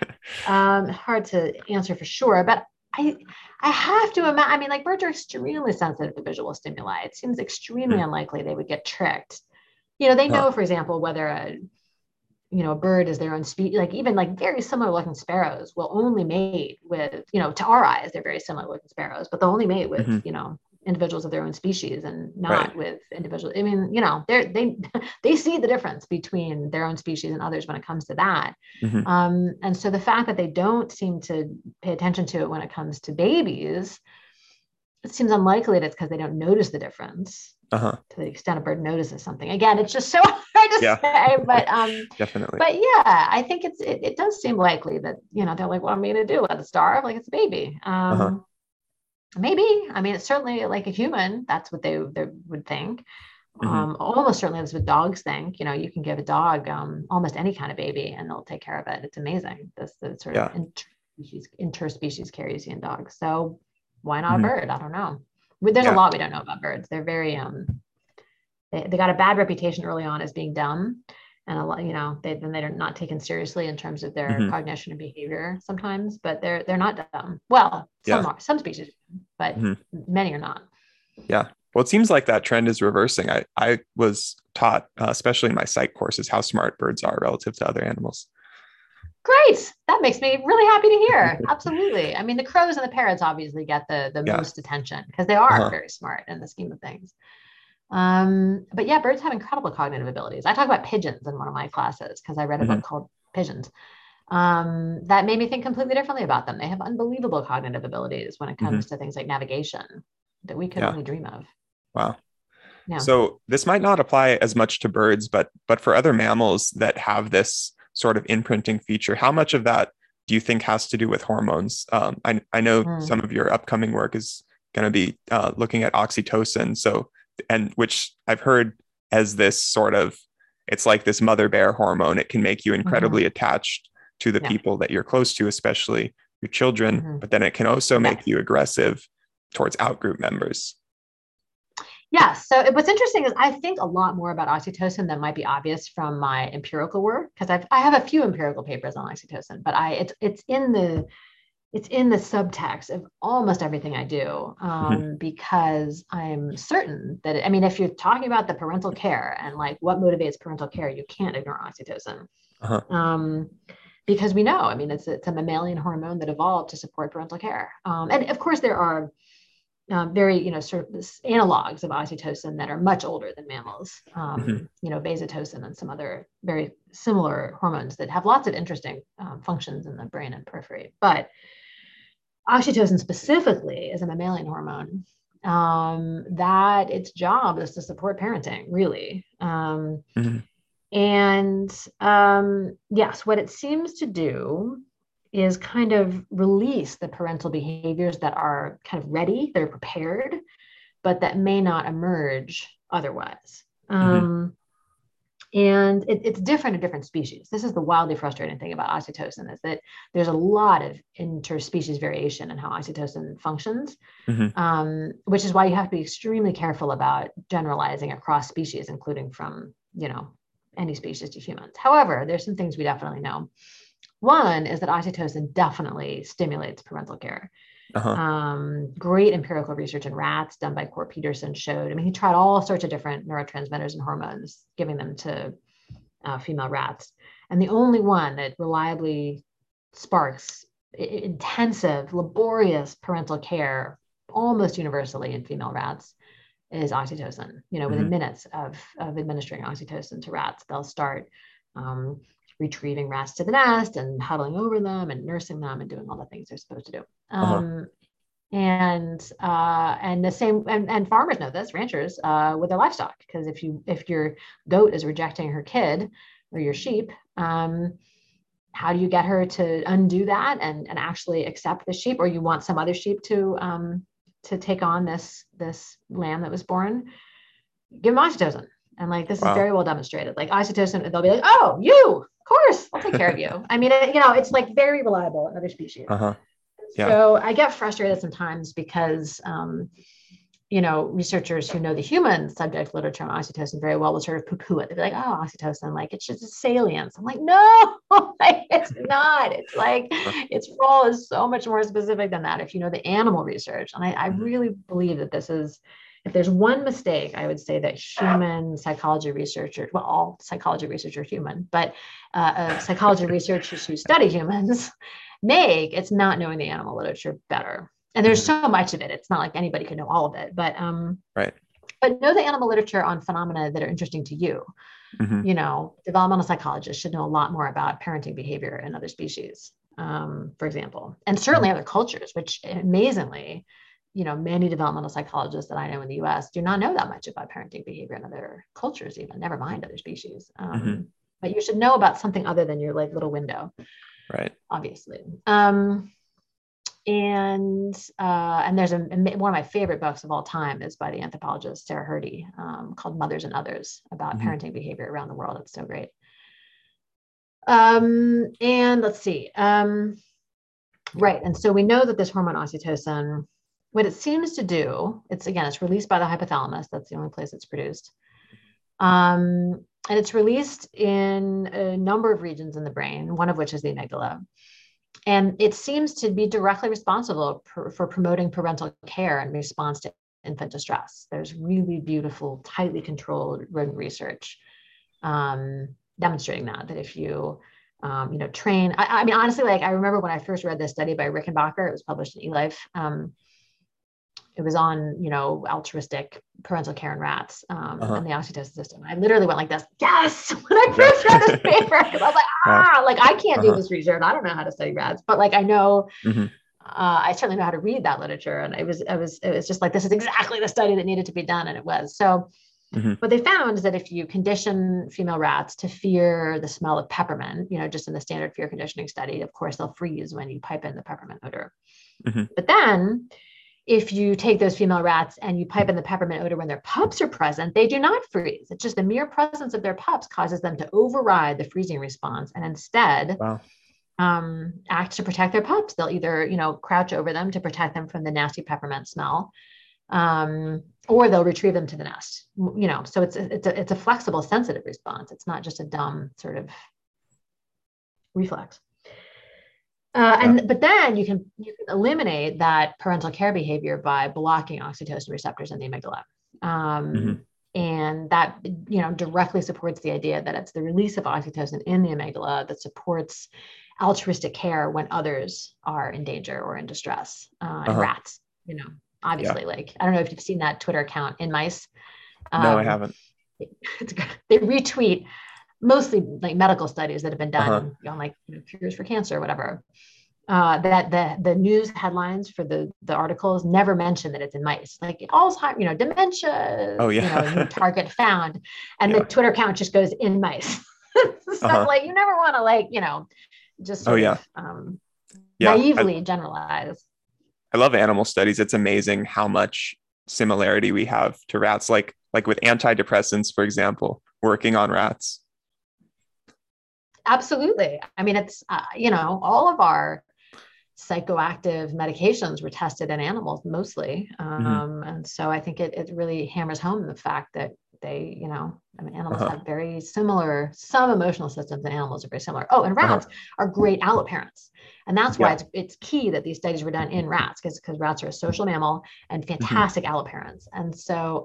Hard to answer for sure, but I have to imagine, like birds are extremely sensitive to visual stimuli. It seems extremely unlikely they would get tricked. They know, for example, whether a bird is their own species, like even like very similar looking sparrows will only mate with, to our eyes, they're very similar looking sparrows, but they'll only mate with, individuals of their own species and not with individuals. I mean, they see the difference between their own species and others when it comes to that. And so the fact that they don't seem to pay attention to it when it comes to babies, it seems unlikely that it's because they don't notice the difference. To the extent a bird notices something. Again, it's just so hard to say, but definitely. But yeah, I think it does seem likely that they're like, what am I going to do? Let it starve? Like it's a baby. Maybe. I mean, it's certainly like a human. That's what they would think. Almost certainly that's what dogs think. You can give a dog almost any kind of baby, and they'll take care of it. It's amazing. This the sort of interspecies care you see in dogs. So why not a bird? I don't know. There's a lot we don't know about birds. They're very they got a bad reputation early on as being dumb, and a lot they're not taken seriously in terms of their cognition and behavior sometimes. But they're not dumb. Well, some species, but many are not. Yeah. Well, it seems like that trend is reversing. I was taught, especially in my psych courses, how smart birds are relative to other animals. Great. That makes me really happy to hear. Absolutely. I mean, the crows and the parrots obviously get the most attention because they are very smart in the scheme of things. But yeah, birds have incredible cognitive abilities. I talk about pigeons in one of my classes because I read a book called Pigeons. That made me think completely differently about them. They have unbelievable cognitive abilities when it comes to things like navigation that we could only dream of. Wow. Yeah. So this might not apply as much to birds, but for other mammals that have this sort of imprinting feature. How much of that do you think has to do with hormones? I know some of your upcoming work is going to be looking at oxytocin. So, and which I've heard as this sort of, it's like this mother bear hormone. It can make you incredibly attached to the people that you're close to, especially your children, but then it can also make you aggressive towards outgroup members. Yeah. So what's interesting is I think a lot more about oxytocin than might be obvious from my empirical work, because I have a few empirical papers on oxytocin, but it's in the subtext of almost everything I do, because I'm certain that if you're talking about the parental care and like what motivates parental care, you can't ignore oxytocin. Because we know, it's a mammalian hormone that evolved to support parental care, and of course there are very, sort of analogs of oxytocin that are much older than mammals, vasotocin and some other very similar hormones that have lots of interesting functions in the brain and periphery. But oxytocin specifically is a mammalian hormone that its job is to support parenting, really. And yes, what it seems to do is kind of release the parental behaviors that are kind of ready, they're prepared, but that may not emerge otherwise. And it's different in different species. This is the wildly frustrating thing about oxytocin, is that there's a lot of interspecies variation in how oxytocin functions, which is why you have to be extremely careful about generalizing across species, including from, any species to humans. However, there's some things we definitely know. One is that oxytocin definitely stimulates parental care. Great empirical research in rats done by Cort Peterson showed, he tried all sorts of different neurotransmitters and hormones, giving them to female rats. And the only one that reliably sparks intensive, laborious parental care almost universally in female rats is oxytocin. Within minutes of administering oxytocin to rats, they'll start retrieving rats to the nest and huddling over them and nursing them and doing all the things they're supposed to do. And the same, and farmers know this, ranchers, with their livestock, because if your goat is rejecting her kid or your sheep, how do you get her to undo that and actually accept the sheep, or you want some other sheep to take on this lamb that was born? Give them oxytocin. And this is very well demonstrated. Like oxytocin, they'll be like, "Oh, you, of course, I'll take care of you." It's like very reliable in other species. So I get frustrated sometimes because, researchers who know the human subject literature on oxytocin very well will sort of poo-poo it. They'll be like, "Oh, oxytocin, it's just a salience." I'm like, no, it's not. It's its role is so much more specific than that if you know the animal research. And I really believe that this is, if there's one mistake, I would say that human psychology researchers, well, all psychology researchers are human, but psychology researchers who study humans make, it's not knowing the animal literature better. And there's so much of it. It's not like anybody can know all of it, but but know the animal literature on phenomena that are interesting to you. Developmental psychologists should know a lot more about parenting behavior in other species, for example, and certainly other cultures, which amazingly, many developmental psychologists that I know in the US do not know that much about parenting behavior in other cultures, even, never mind other species. But you should know about something other than your little window. Right. Obviously. And there's one of my favorite books of all time is by the anthropologist Sarah Hrdy, called Mothers and Others, about parenting behavior around the world. It's so great. And let's see. Right. And so we know that this hormone oxytocin, what it seems to do, it's released by the hypothalamus. That's the only place it's produced. And it's released in a number of regions in the brain, one of which is the amygdala. And it seems to be directly responsible for promoting parental care in response to infant distress. There's really beautiful, tightly controlled rodent research demonstrating that if you, train, honestly, I remember when I first read this study by Rickenbacker, it was published in eLife. It was on, altruistic parental care in rats and the oxytocin system. I literally went like this, yes, when I first read this paper. I was like, I can't do this research. I don't know how to study rats, but I know, I certainly know how to read that literature. And it was just like, this is exactly the study that needed to be done. And it was. So Mhm. What they found is that if you condition female rats to fear the smell of peppermint, just in the standard fear conditioning study, of course, they'll freeze when you pipe in the peppermint odor. Mhm. But then if you take those female rats and you pipe in the peppermint odor when their pups are present, they do not freeze. It's just the mere presence of their pups causes them to override the freezing response and instead Wow. act to protect their pups. They'll either, crouch over them to protect them from the nasty peppermint smell, or they'll retrieve them to the nest. So it's a flexible, sensitive response. It's not just a dumb sort of reflex. But then you can eliminate that parental care behavior by blocking oxytocin receptors in the amygdala. Mhm. And that, directly supports the idea that it's the release of oxytocin in the amygdala that supports altruistic care when others are in danger or in distress. And rats, obviously, like, I don't know if you've seen that Twitter account, In Mice. No, I haven't. They retweet mostly like medical studies that have been done on like cures for cancer or whatever. That the news headlines for the articles never mention that it's in mice, like Alzheimer's, dementia, Oh yeah. new target found, and the Twitter account just goes in mice. So like you never want to just sort of naively generalize. I love animal studies. It's amazing how much similarity we have to rats, like with antidepressants, for example, working on rats. Absolutely. I mean, it's, all of our psychoactive medications were tested in animals mostly. And so I think it really hammers home the fact that they, animals have very similar, some emotional systems in animals are very similar. Oh, and rats are great alloparents. And that's why it's key that these studies were done in rats, because rats are a social mammal and fantastic alloparents. And so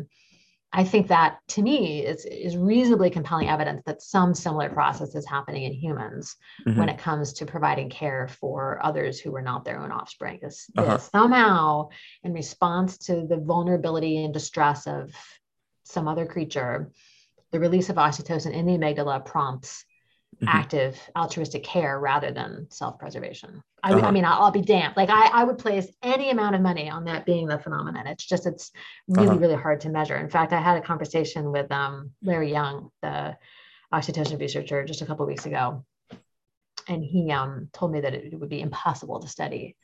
I think that, to me, is reasonably compelling evidence that some similar process is happening in humans when it comes to providing care for others who were not their own offspring. Somehow, in response to the vulnerability and distress of some other creature, the release of oxytocin in the amygdala prompts active altruistic care rather than self-preservation. I mean, I'll be damned. Like I would place any amount of money on that being the phenomenon. It's really, really hard to measure. In fact, I had a conversation with Larry Young, the oxytocin researcher, just a couple of weeks ago. And he told me that it would be impossible to study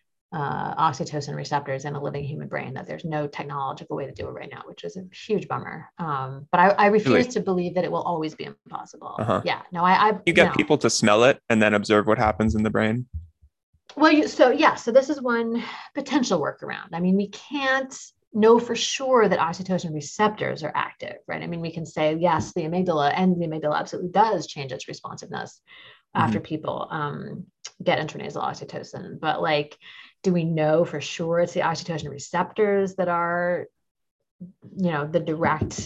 oxytocin receptors in a living human brain, that there's no technological way to do it right now, which is a huge bummer. But I refuse to believe that it will always be impossible. Yeah, no, you get people to smell it and then observe what happens in the brain. Well, so this is one potential workaround. I mean, we can't know for sure that oxytocin receptors are active, right? I mean, we can say, yes, the amygdala absolutely does change its responsiveness after people get intranasal oxytocin. But like, do we know for sure it's the oxytocin receptors that are, the direct,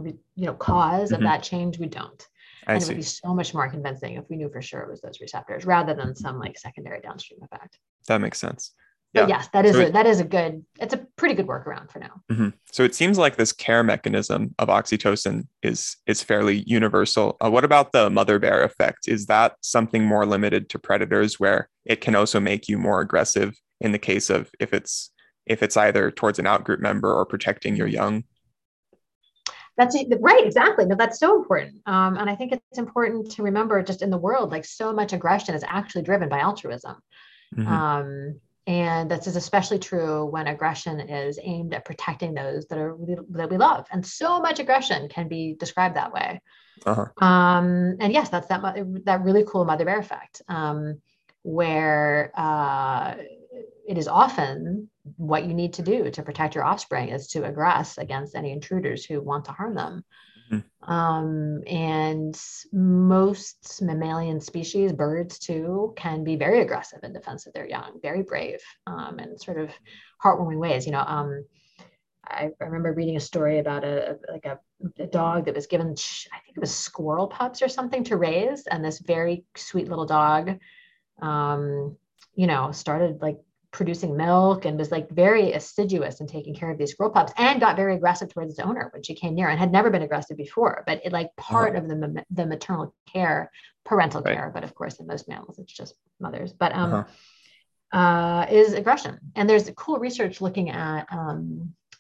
cause of that change? We don't. And it would be so much more convincing if we knew for sure it was those receptors rather than some like secondary downstream effect. That makes sense. But yes, it's a pretty good workaround for now. So it seems like this care mechanism of oxytocin is fairly universal. What about the mother bear effect? Is that something more limited to predators, where it can also make you more aggressive in the case of if it's either towards an outgroup member or protecting your young? That's right. Exactly. No, that's so important. And I think it's important to remember, just in the world, like so much aggression is actually driven by altruism. And this is especially true when aggression is aimed at protecting those that we love. And so much aggression can be described that way. And yes, that's that really cool mother bear effect, where it is often what you need to do to protect your offspring is to aggress against any intruders who want to harm them. And most mammalian species, birds too, can be very aggressive in defense of their young, very brave, in sort of heartwarming ways. I remember reading a story about a dog that was given, I think it was squirrel pups or something to raise, and this very sweet little dog, started like producing milk and was like very assiduous in taking care of these squirrel pups, and got very aggressive towards its owner when she came near, and had never been aggressive before. But it like part of the maternal care, parental care, but of course in most mammals it's just mothers, but is aggression. And there's cool research looking at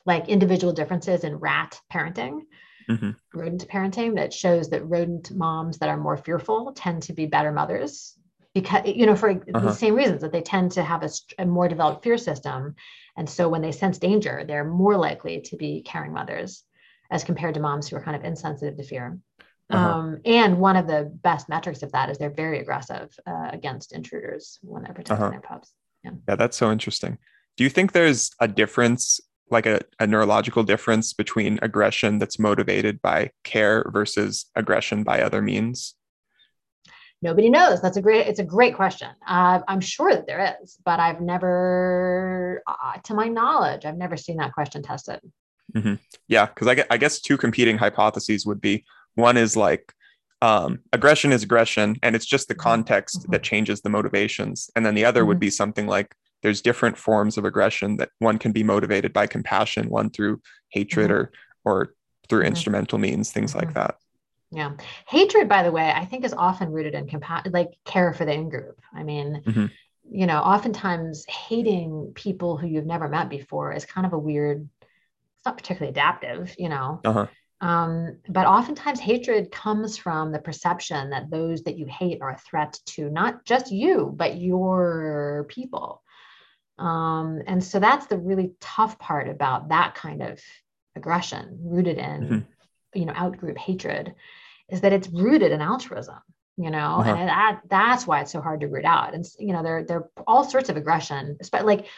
like individual differences in rat parenting, Mm-hmm. rodent parenting, that shows that rodent moms that are more fearful tend to be better mothers because, for the Uh-huh. same reasons, that they tend to have a more developed fear system. And so when they sense danger, they're more likely to be caring mothers as compared to moms who are kind of insensitive to fear. Uh-huh. And one of the best metrics of that is they're very aggressive against intruders when they're protecting Uh-huh. their pups. Yeah. Yeah, that's so interesting. Do you think there's a difference, like a neurological difference between aggression that's motivated by care versus aggression by other means? Nobody knows. It's a great question. I'm sure that there is, but I've never, to my knowledge, I've never seen that question tested. Mm-hmm. Yeah, because I guess two competing hypotheses would be, one is like aggression is aggression, and it's just the context that changes the motivations. And then the other would be something like there's different forms of aggression, that one can be motivated by compassion, one through hatred, or through instrumental means, things like that. Yeah. Hatred, by the way, I think is often rooted in like care for the in-group. I mean, Mm-hmm. Oftentimes hating people who you've never met before is kind of a weird, it's not particularly adaptive. Uh-huh. But oftentimes hatred comes from the perception that those that you hate are a threat to not just you, but your people. And so that's the really tough part about that kind of aggression rooted in, out-group hatred, is that it's rooted in altruism, Uh-huh. and that's why it's so hard to root out. And, there are all sorts of aggression, especially like,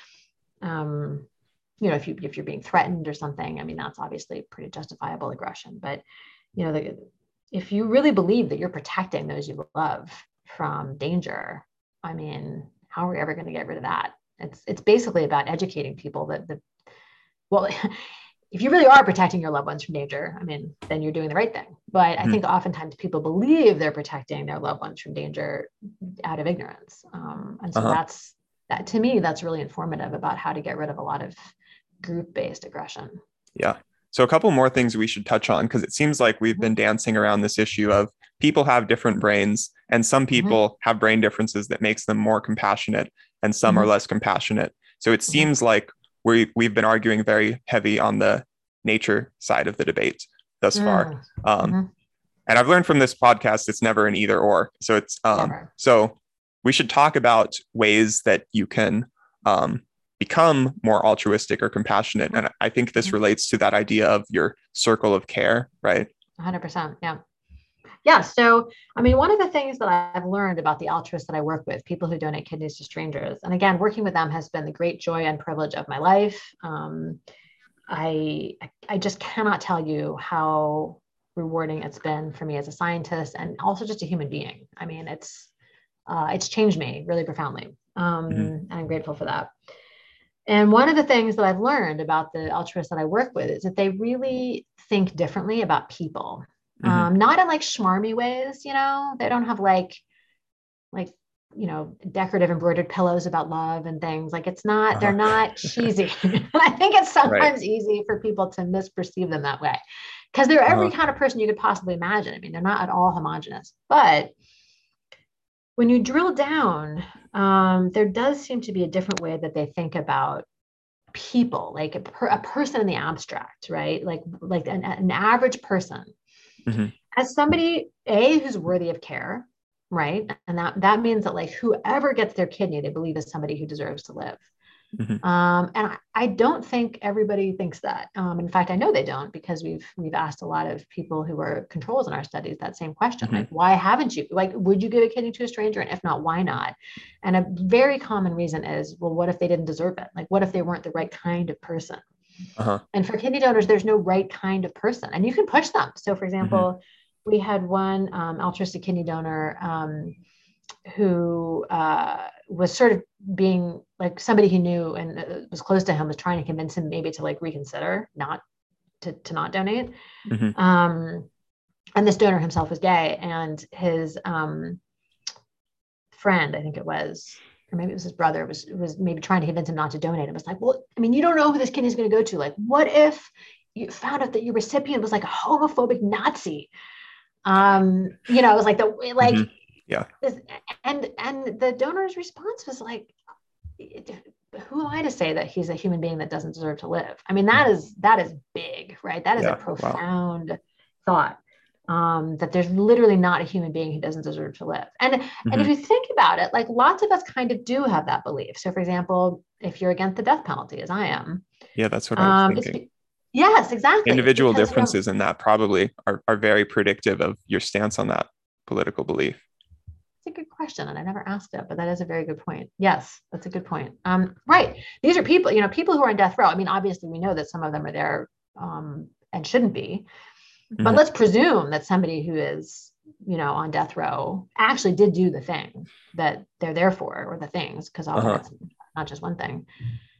if you're being threatened or something, I mean, that's obviously pretty justifiable aggression. But, if you really believe that you're protecting those you love from danger, I mean, how are we ever going to get rid of that? It's basically about educating people that well, if you really are protecting your loved ones from danger, I mean, then you're doing the right thing. But I think oftentimes people believe they're protecting their loved ones from danger out of ignorance. And so that to me, that's really informative about how to get rid of a lot of group-based aggression. Yeah. So a couple more things we should touch on, because it seems like we've been dancing around this issue of people have different brains, and some people have brain differences that makes them more compassionate, and some are less compassionate. So it seems like we've been arguing very heavy on the nature side of the debate thus far. And I've learned from this podcast, it's never an either or. So it's so we should talk about ways that you can become more altruistic or compassionate. And I think this relates to that idea of your circle of care, right? 100%. Yeah. Yeah. So, I mean, one of the things that I've learned about the altruists that I work with, people who donate kidneys to strangers, and again, working with them has been the great joy and privilege of my life. I just cannot tell you how rewarding it's been for me as a scientist and also just a human being. I mean, it's changed me really profoundly. And I'm grateful for that. And one of the things that I've learned about the altruists that I work with is that they really think differently about people. Not in like schmarmy ways, they don't have like, decorative embroidered pillows about love and things. Like they're not cheesy. I think it's sometimes easy for people to misperceive them that way because they're every kind of person you could possibly imagine. I mean, they're not at all homogenous, but when you drill down, there does seem to be a different way that they think about people, like a person in the abstract, right? Like an average person as somebody, who's worthy of care, right? And that means that like whoever gets their kidney, they believe is somebody who deserves to live. And I don't think everybody thinks that. In fact, I know they don't, because we've asked a lot of people who are controls in our studies that same question, like, why haven't you? Like, would you give a kidney to a stranger? And if not, why not? And a very common reason is, well, what if they didn't deserve it? Like, what if they weren't the right kind of person? And for kidney donors, there's no right kind of person, and you can push them. So, for example, we had one altruistic kidney donor who was sort of being like somebody he knew and was close to him was trying to convince him maybe to like reconsider not to not donate. And this donor himself was gay, and his friend, I think it was, or maybe it was his brother, was maybe trying to convince him not to donate. It was like, well, I mean, you don't know who this kidney is going to go to. Like, what if you found out that your recipient was like a homophobic Nazi? It was like yeah. and the donor's response was like, who am I to say that he's a human being that doesn't deserve to live? I mean, that is big, right? That is a Yeah. Wow. profound thought. That there's literally not a human being who doesn't deserve to live. And if you think about it, like lots of us kind of do have that belief. So for example, if you're against the death penalty, as I am, Yeah, that's what I was thinking. yes, exactly. It's Individual because differences in that probably are very predictive of your stance on that political belief. it's a good question, and I never asked it, but that is a very good point. Yes, that's a good point. Right. These are people, people who are on death row. I mean, obviously, we know that some of them are there and shouldn't be, but let's presume that somebody who is, on death row actually did do the thing that they're there for, or the things, because often it's not just one thing.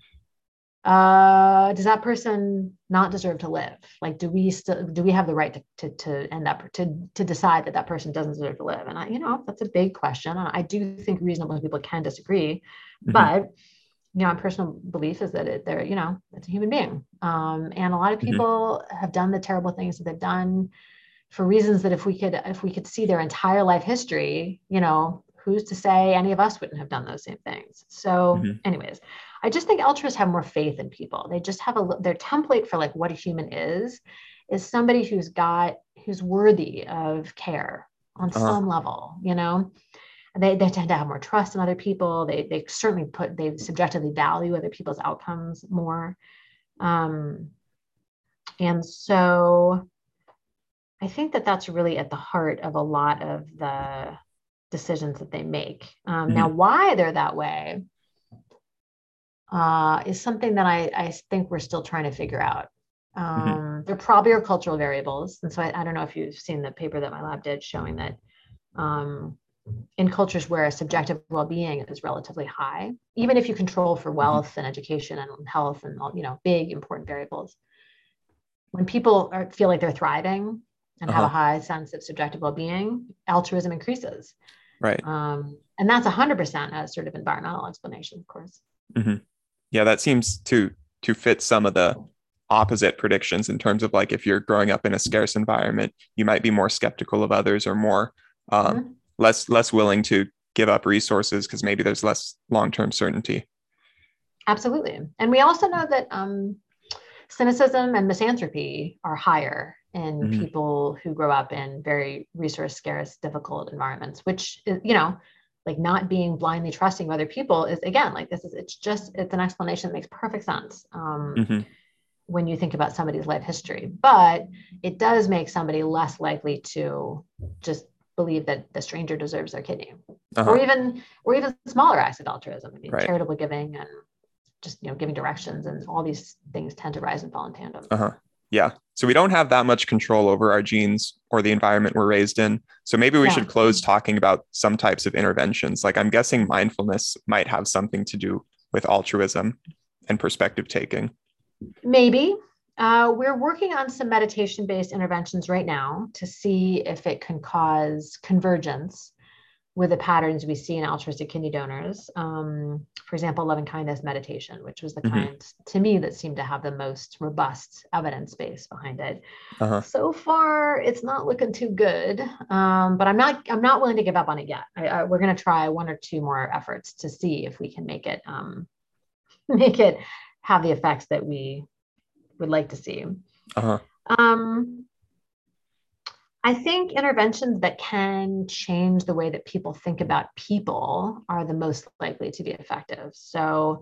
Does that person not deserve to live? Like, do we have the right to end up to decide that person doesn't deserve to live? And that's a big question. And I do think reasonable people can disagree, but my personal belief is that it's a human being. And a lot of people have done the terrible things that they've done for reasons that if we could see their entire life history, who's to say any of us wouldn't have done those same things? So anyways, I just think altruists have more faith in people. They just have their template for like what a human is somebody who's worthy of care on some level, They tend to have more trust in other people. They certainly they subjectively value other people's outcomes more. And so I think that that's really at the heart of a lot of the decisions that they make. Now, why they're that way is something that I think we're still trying to figure out. There probably are cultural variables. And so I don't know if you've seen the paper that my lab did showing that in cultures where subjective well-being is relatively high, even if you control for wealth and education and health and all, big important variables, when people feel like they're thriving and have a high sense of subjective well-being, altruism increases. Right. And that's 100% a sort of environmental explanation, of course. Yeah, that seems to fit some of the opposite predictions in terms of like if you're growing up in a scarce environment, you might be more skeptical of others or more less willing to give up resources because maybe there's less long-term certainty. Absolutely. And we also know that cynicism and misanthropy are higher in people who grow up in very resource scarce, difficult environments, which is, like not being blindly trusting other people is, again, like it's an explanation that makes perfect sense when you think about somebody's life history. But it does make somebody less likely to just believe that the stranger deserves their kidney, or even smaller acts of altruism. I mean, charitable giving and just giving directions and all these things tend to rise and fall in tandem. Yeah. So we don't have that much control over our genes or the environment we're raised in. So maybe we should close talking about some types of interventions. Like I'm guessing mindfulness might have something to do with altruism and perspective taking. Maybe. We're working on some meditation-based interventions right now to see if it can cause convergence with the patterns we see in altruistic kidney donors. For example, loving kindness meditation, which was the kind to me that seemed to have the most robust evidence base behind it. So far, it's not looking too good, but I'm not willing to give up on it yet. We're going to try one or two more efforts to see if we can make it have the effects that we would like to see. I think interventions that can change the way that people think about people are the most likely to be effective. So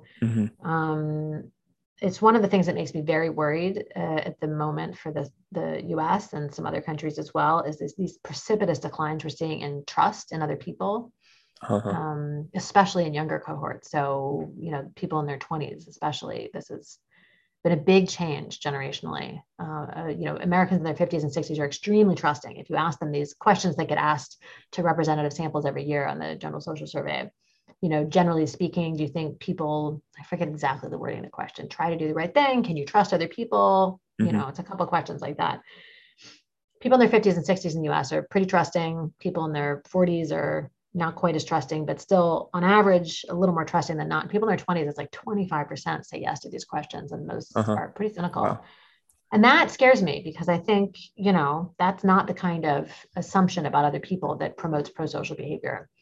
it's one of the things that makes me very worried at the moment for the US and some other countries as well, is these precipitous declines we're seeing in trust in other people, especially in younger cohorts. So, people in their 20s, especially, this has been a big change generationally. Americans in their 50s and 60s are extremely trusting. If you ask them these questions that get asked to representative samples every year on the General Social Survey, generally speaking, do you think people, I forget exactly the wording of the question, try to do the right thing? Can you trust other people? It's a couple of questions like that. People in their 50s and 60s in the US are pretty trusting. People in their 40s are not quite as trusting, but still on average, a little more trusting than not. People in their 20s, it's like 25% say yes to these questions, and most are pretty cynical. Wow. And that scares me because I think, that's not the kind of assumption about other people that promotes pro-social behavior.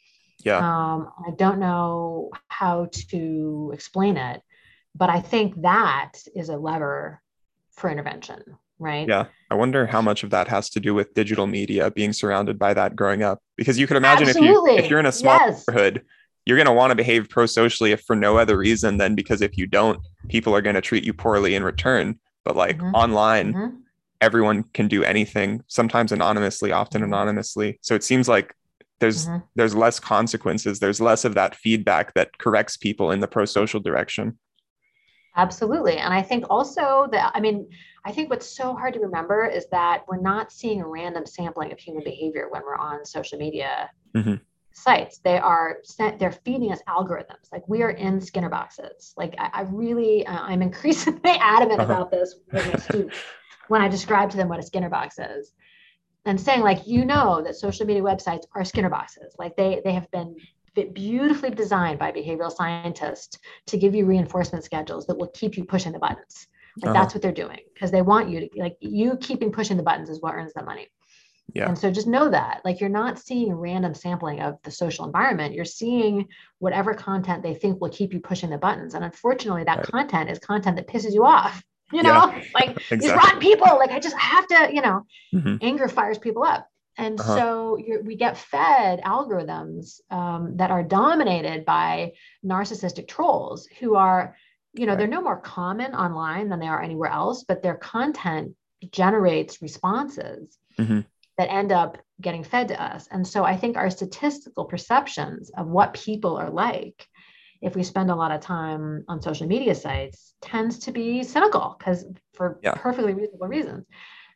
Yeah. I don't know how to explain it, but I think that is a lever for intervention, right? Yeah. I wonder how much of that has to do with digital media, being surrounded by that growing up. Because you could imagine if Absolutely. you're in a small Yes. neighborhood, you're going to want to behave pro-socially if for no other reason than because if you don't, people are going to treat you poorly in return. But like Mm-hmm. online, Mm-hmm. everyone can do anything, sometimes anonymously, often Mm-hmm. anonymously. So it seems like Mm-hmm. there's less consequences. There's less of that feedback that corrects people in the pro-social direction. Absolutely. And I think also that, I mean, I think what's so hard to remember is that we're not seeing a random sampling of human behavior when we're on social media Mm-hmm. sites. They're feeding us algorithms. Like we are in Skinner boxes. Like I really, I'm increasingly adamant Uh-huh. about this with my students when I describe to them what a Skinner box is, and saying like, you know, that social media websites are Skinner boxes. Like they have been beautifully designed by behavioral scientists to give you reinforcement schedules that will keep you pushing the buttons. Like Uh-huh. that's what they're doing because they want you to, like, you keeping pushing the buttons is what earns them money. Yeah. And so just know that, like, you're not seeing random sampling of the social environment. You're seeing whatever content they think will keep you pushing the buttons. And unfortunately, that Right. content is content that pisses you off. Yeah. Like these rotten Exactly. people, like I just have to, Mm-hmm. anger fires people up. And Uh-huh. so we get fed algorithms that are dominated by narcissistic trolls who are, they're Right. no more common online than they are anywhere else, but their content generates responses Mm-hmm. that end up getting fed to us. And so I think our statistical perceptions of what people are like, if we spend a lot of time on social media sites, tends to be cynical because for Yeah. perfectly reasonable reasons.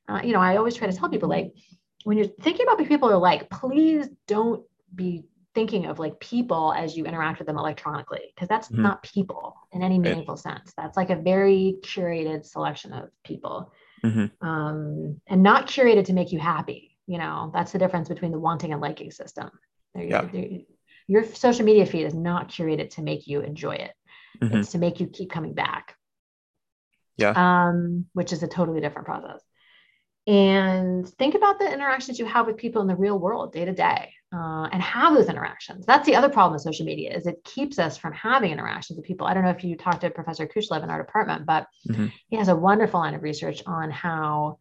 I always try to tell people, like, when you're thinking about what people are like, please don't be thinking of like people as you interact with them electronically, because that's Mm-hmm. not people in any Right. meaningful sense. That's like a very curated selection of people, Mm-hmm. and not curated to make you happy. That's the difference between the wanting and liking system. Yeah. Your social media feed is not curated to make you enjoy it. Mm-hmm. It's to make you keep coming back, Yeah. which is a totally different process. And think about the interactions you have with people in the real world day to day, and have those interactions. That's the other problem with social media, is it keeps us from having interactions with people. I don't know if you talked to Professor Kushlev in our department, but Mm-hmm. he has a wonderful line of research on how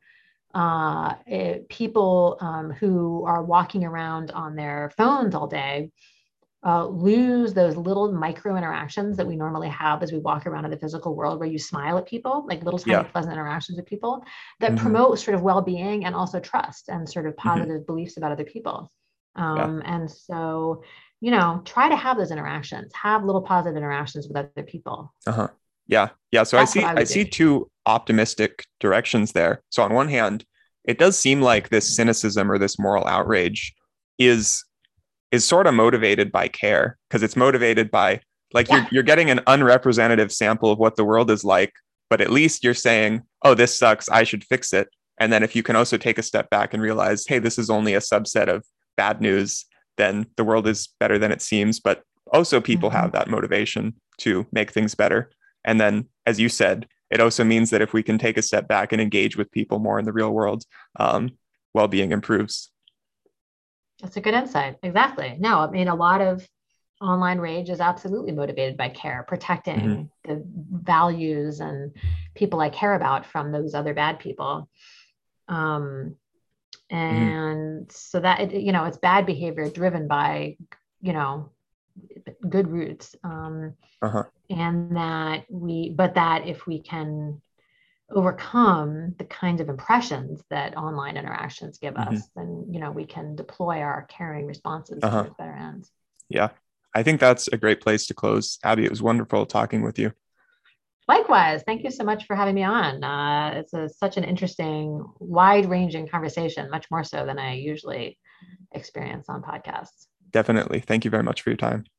people who are walking around on their phones all day lose those little micro interactions that we normally have as we walk around in the physical world, where you smile at people, like little tiny Yeah. pleasant interactions with people that Mm-hmm. promote sort of well-being and also trust and sort of Mm-hmm. positive beliefs about other people. Yeah. And so, try to have those interactions, have little positive interactions with other people. Uh-huh. Yeah. Yeah. So That's what I I would do. see two optimistic directions there. So on one hand, it does seem like this cynicism or this moral outrage is sort of motivated by care, because it's motivated by, like, Yeah. you're getting an unrepresentative sample of what the world is like, but at least you're saying, oh, this sucks, I should fix it. And then if you can also take a step back and realize, hey, this is only a subset of bad news, then the world is better than it seems. But also people Mm-hmm. have that motivation to make things better. And then, as you said, it also means that if we can take a step back and engage with people more in the real world, well-being improves. That's a good insight. Exactly. No, I mean, a lot of online rage is absolutely motivated by care, Mm-hmm. protecting the values and people I care about from those other bad people. Um, Mm-hmm. and so that, it's bad behavior driven by, you know, good roots. Uh-huh. And but that if we can overcome the kinds of impressions that online interactions give Mm-hmm. us, then we can deploy our caring responses Uh-huh. towards better ends. Yeah. I think that's a great place to close. Abby, it was wonderful talking with you. Likewise, thank you so much for having me on. It's such an interesting, wide-ranging conversation, much more so than I usually experience on podcasts. Definitely. Thank you very much for your time.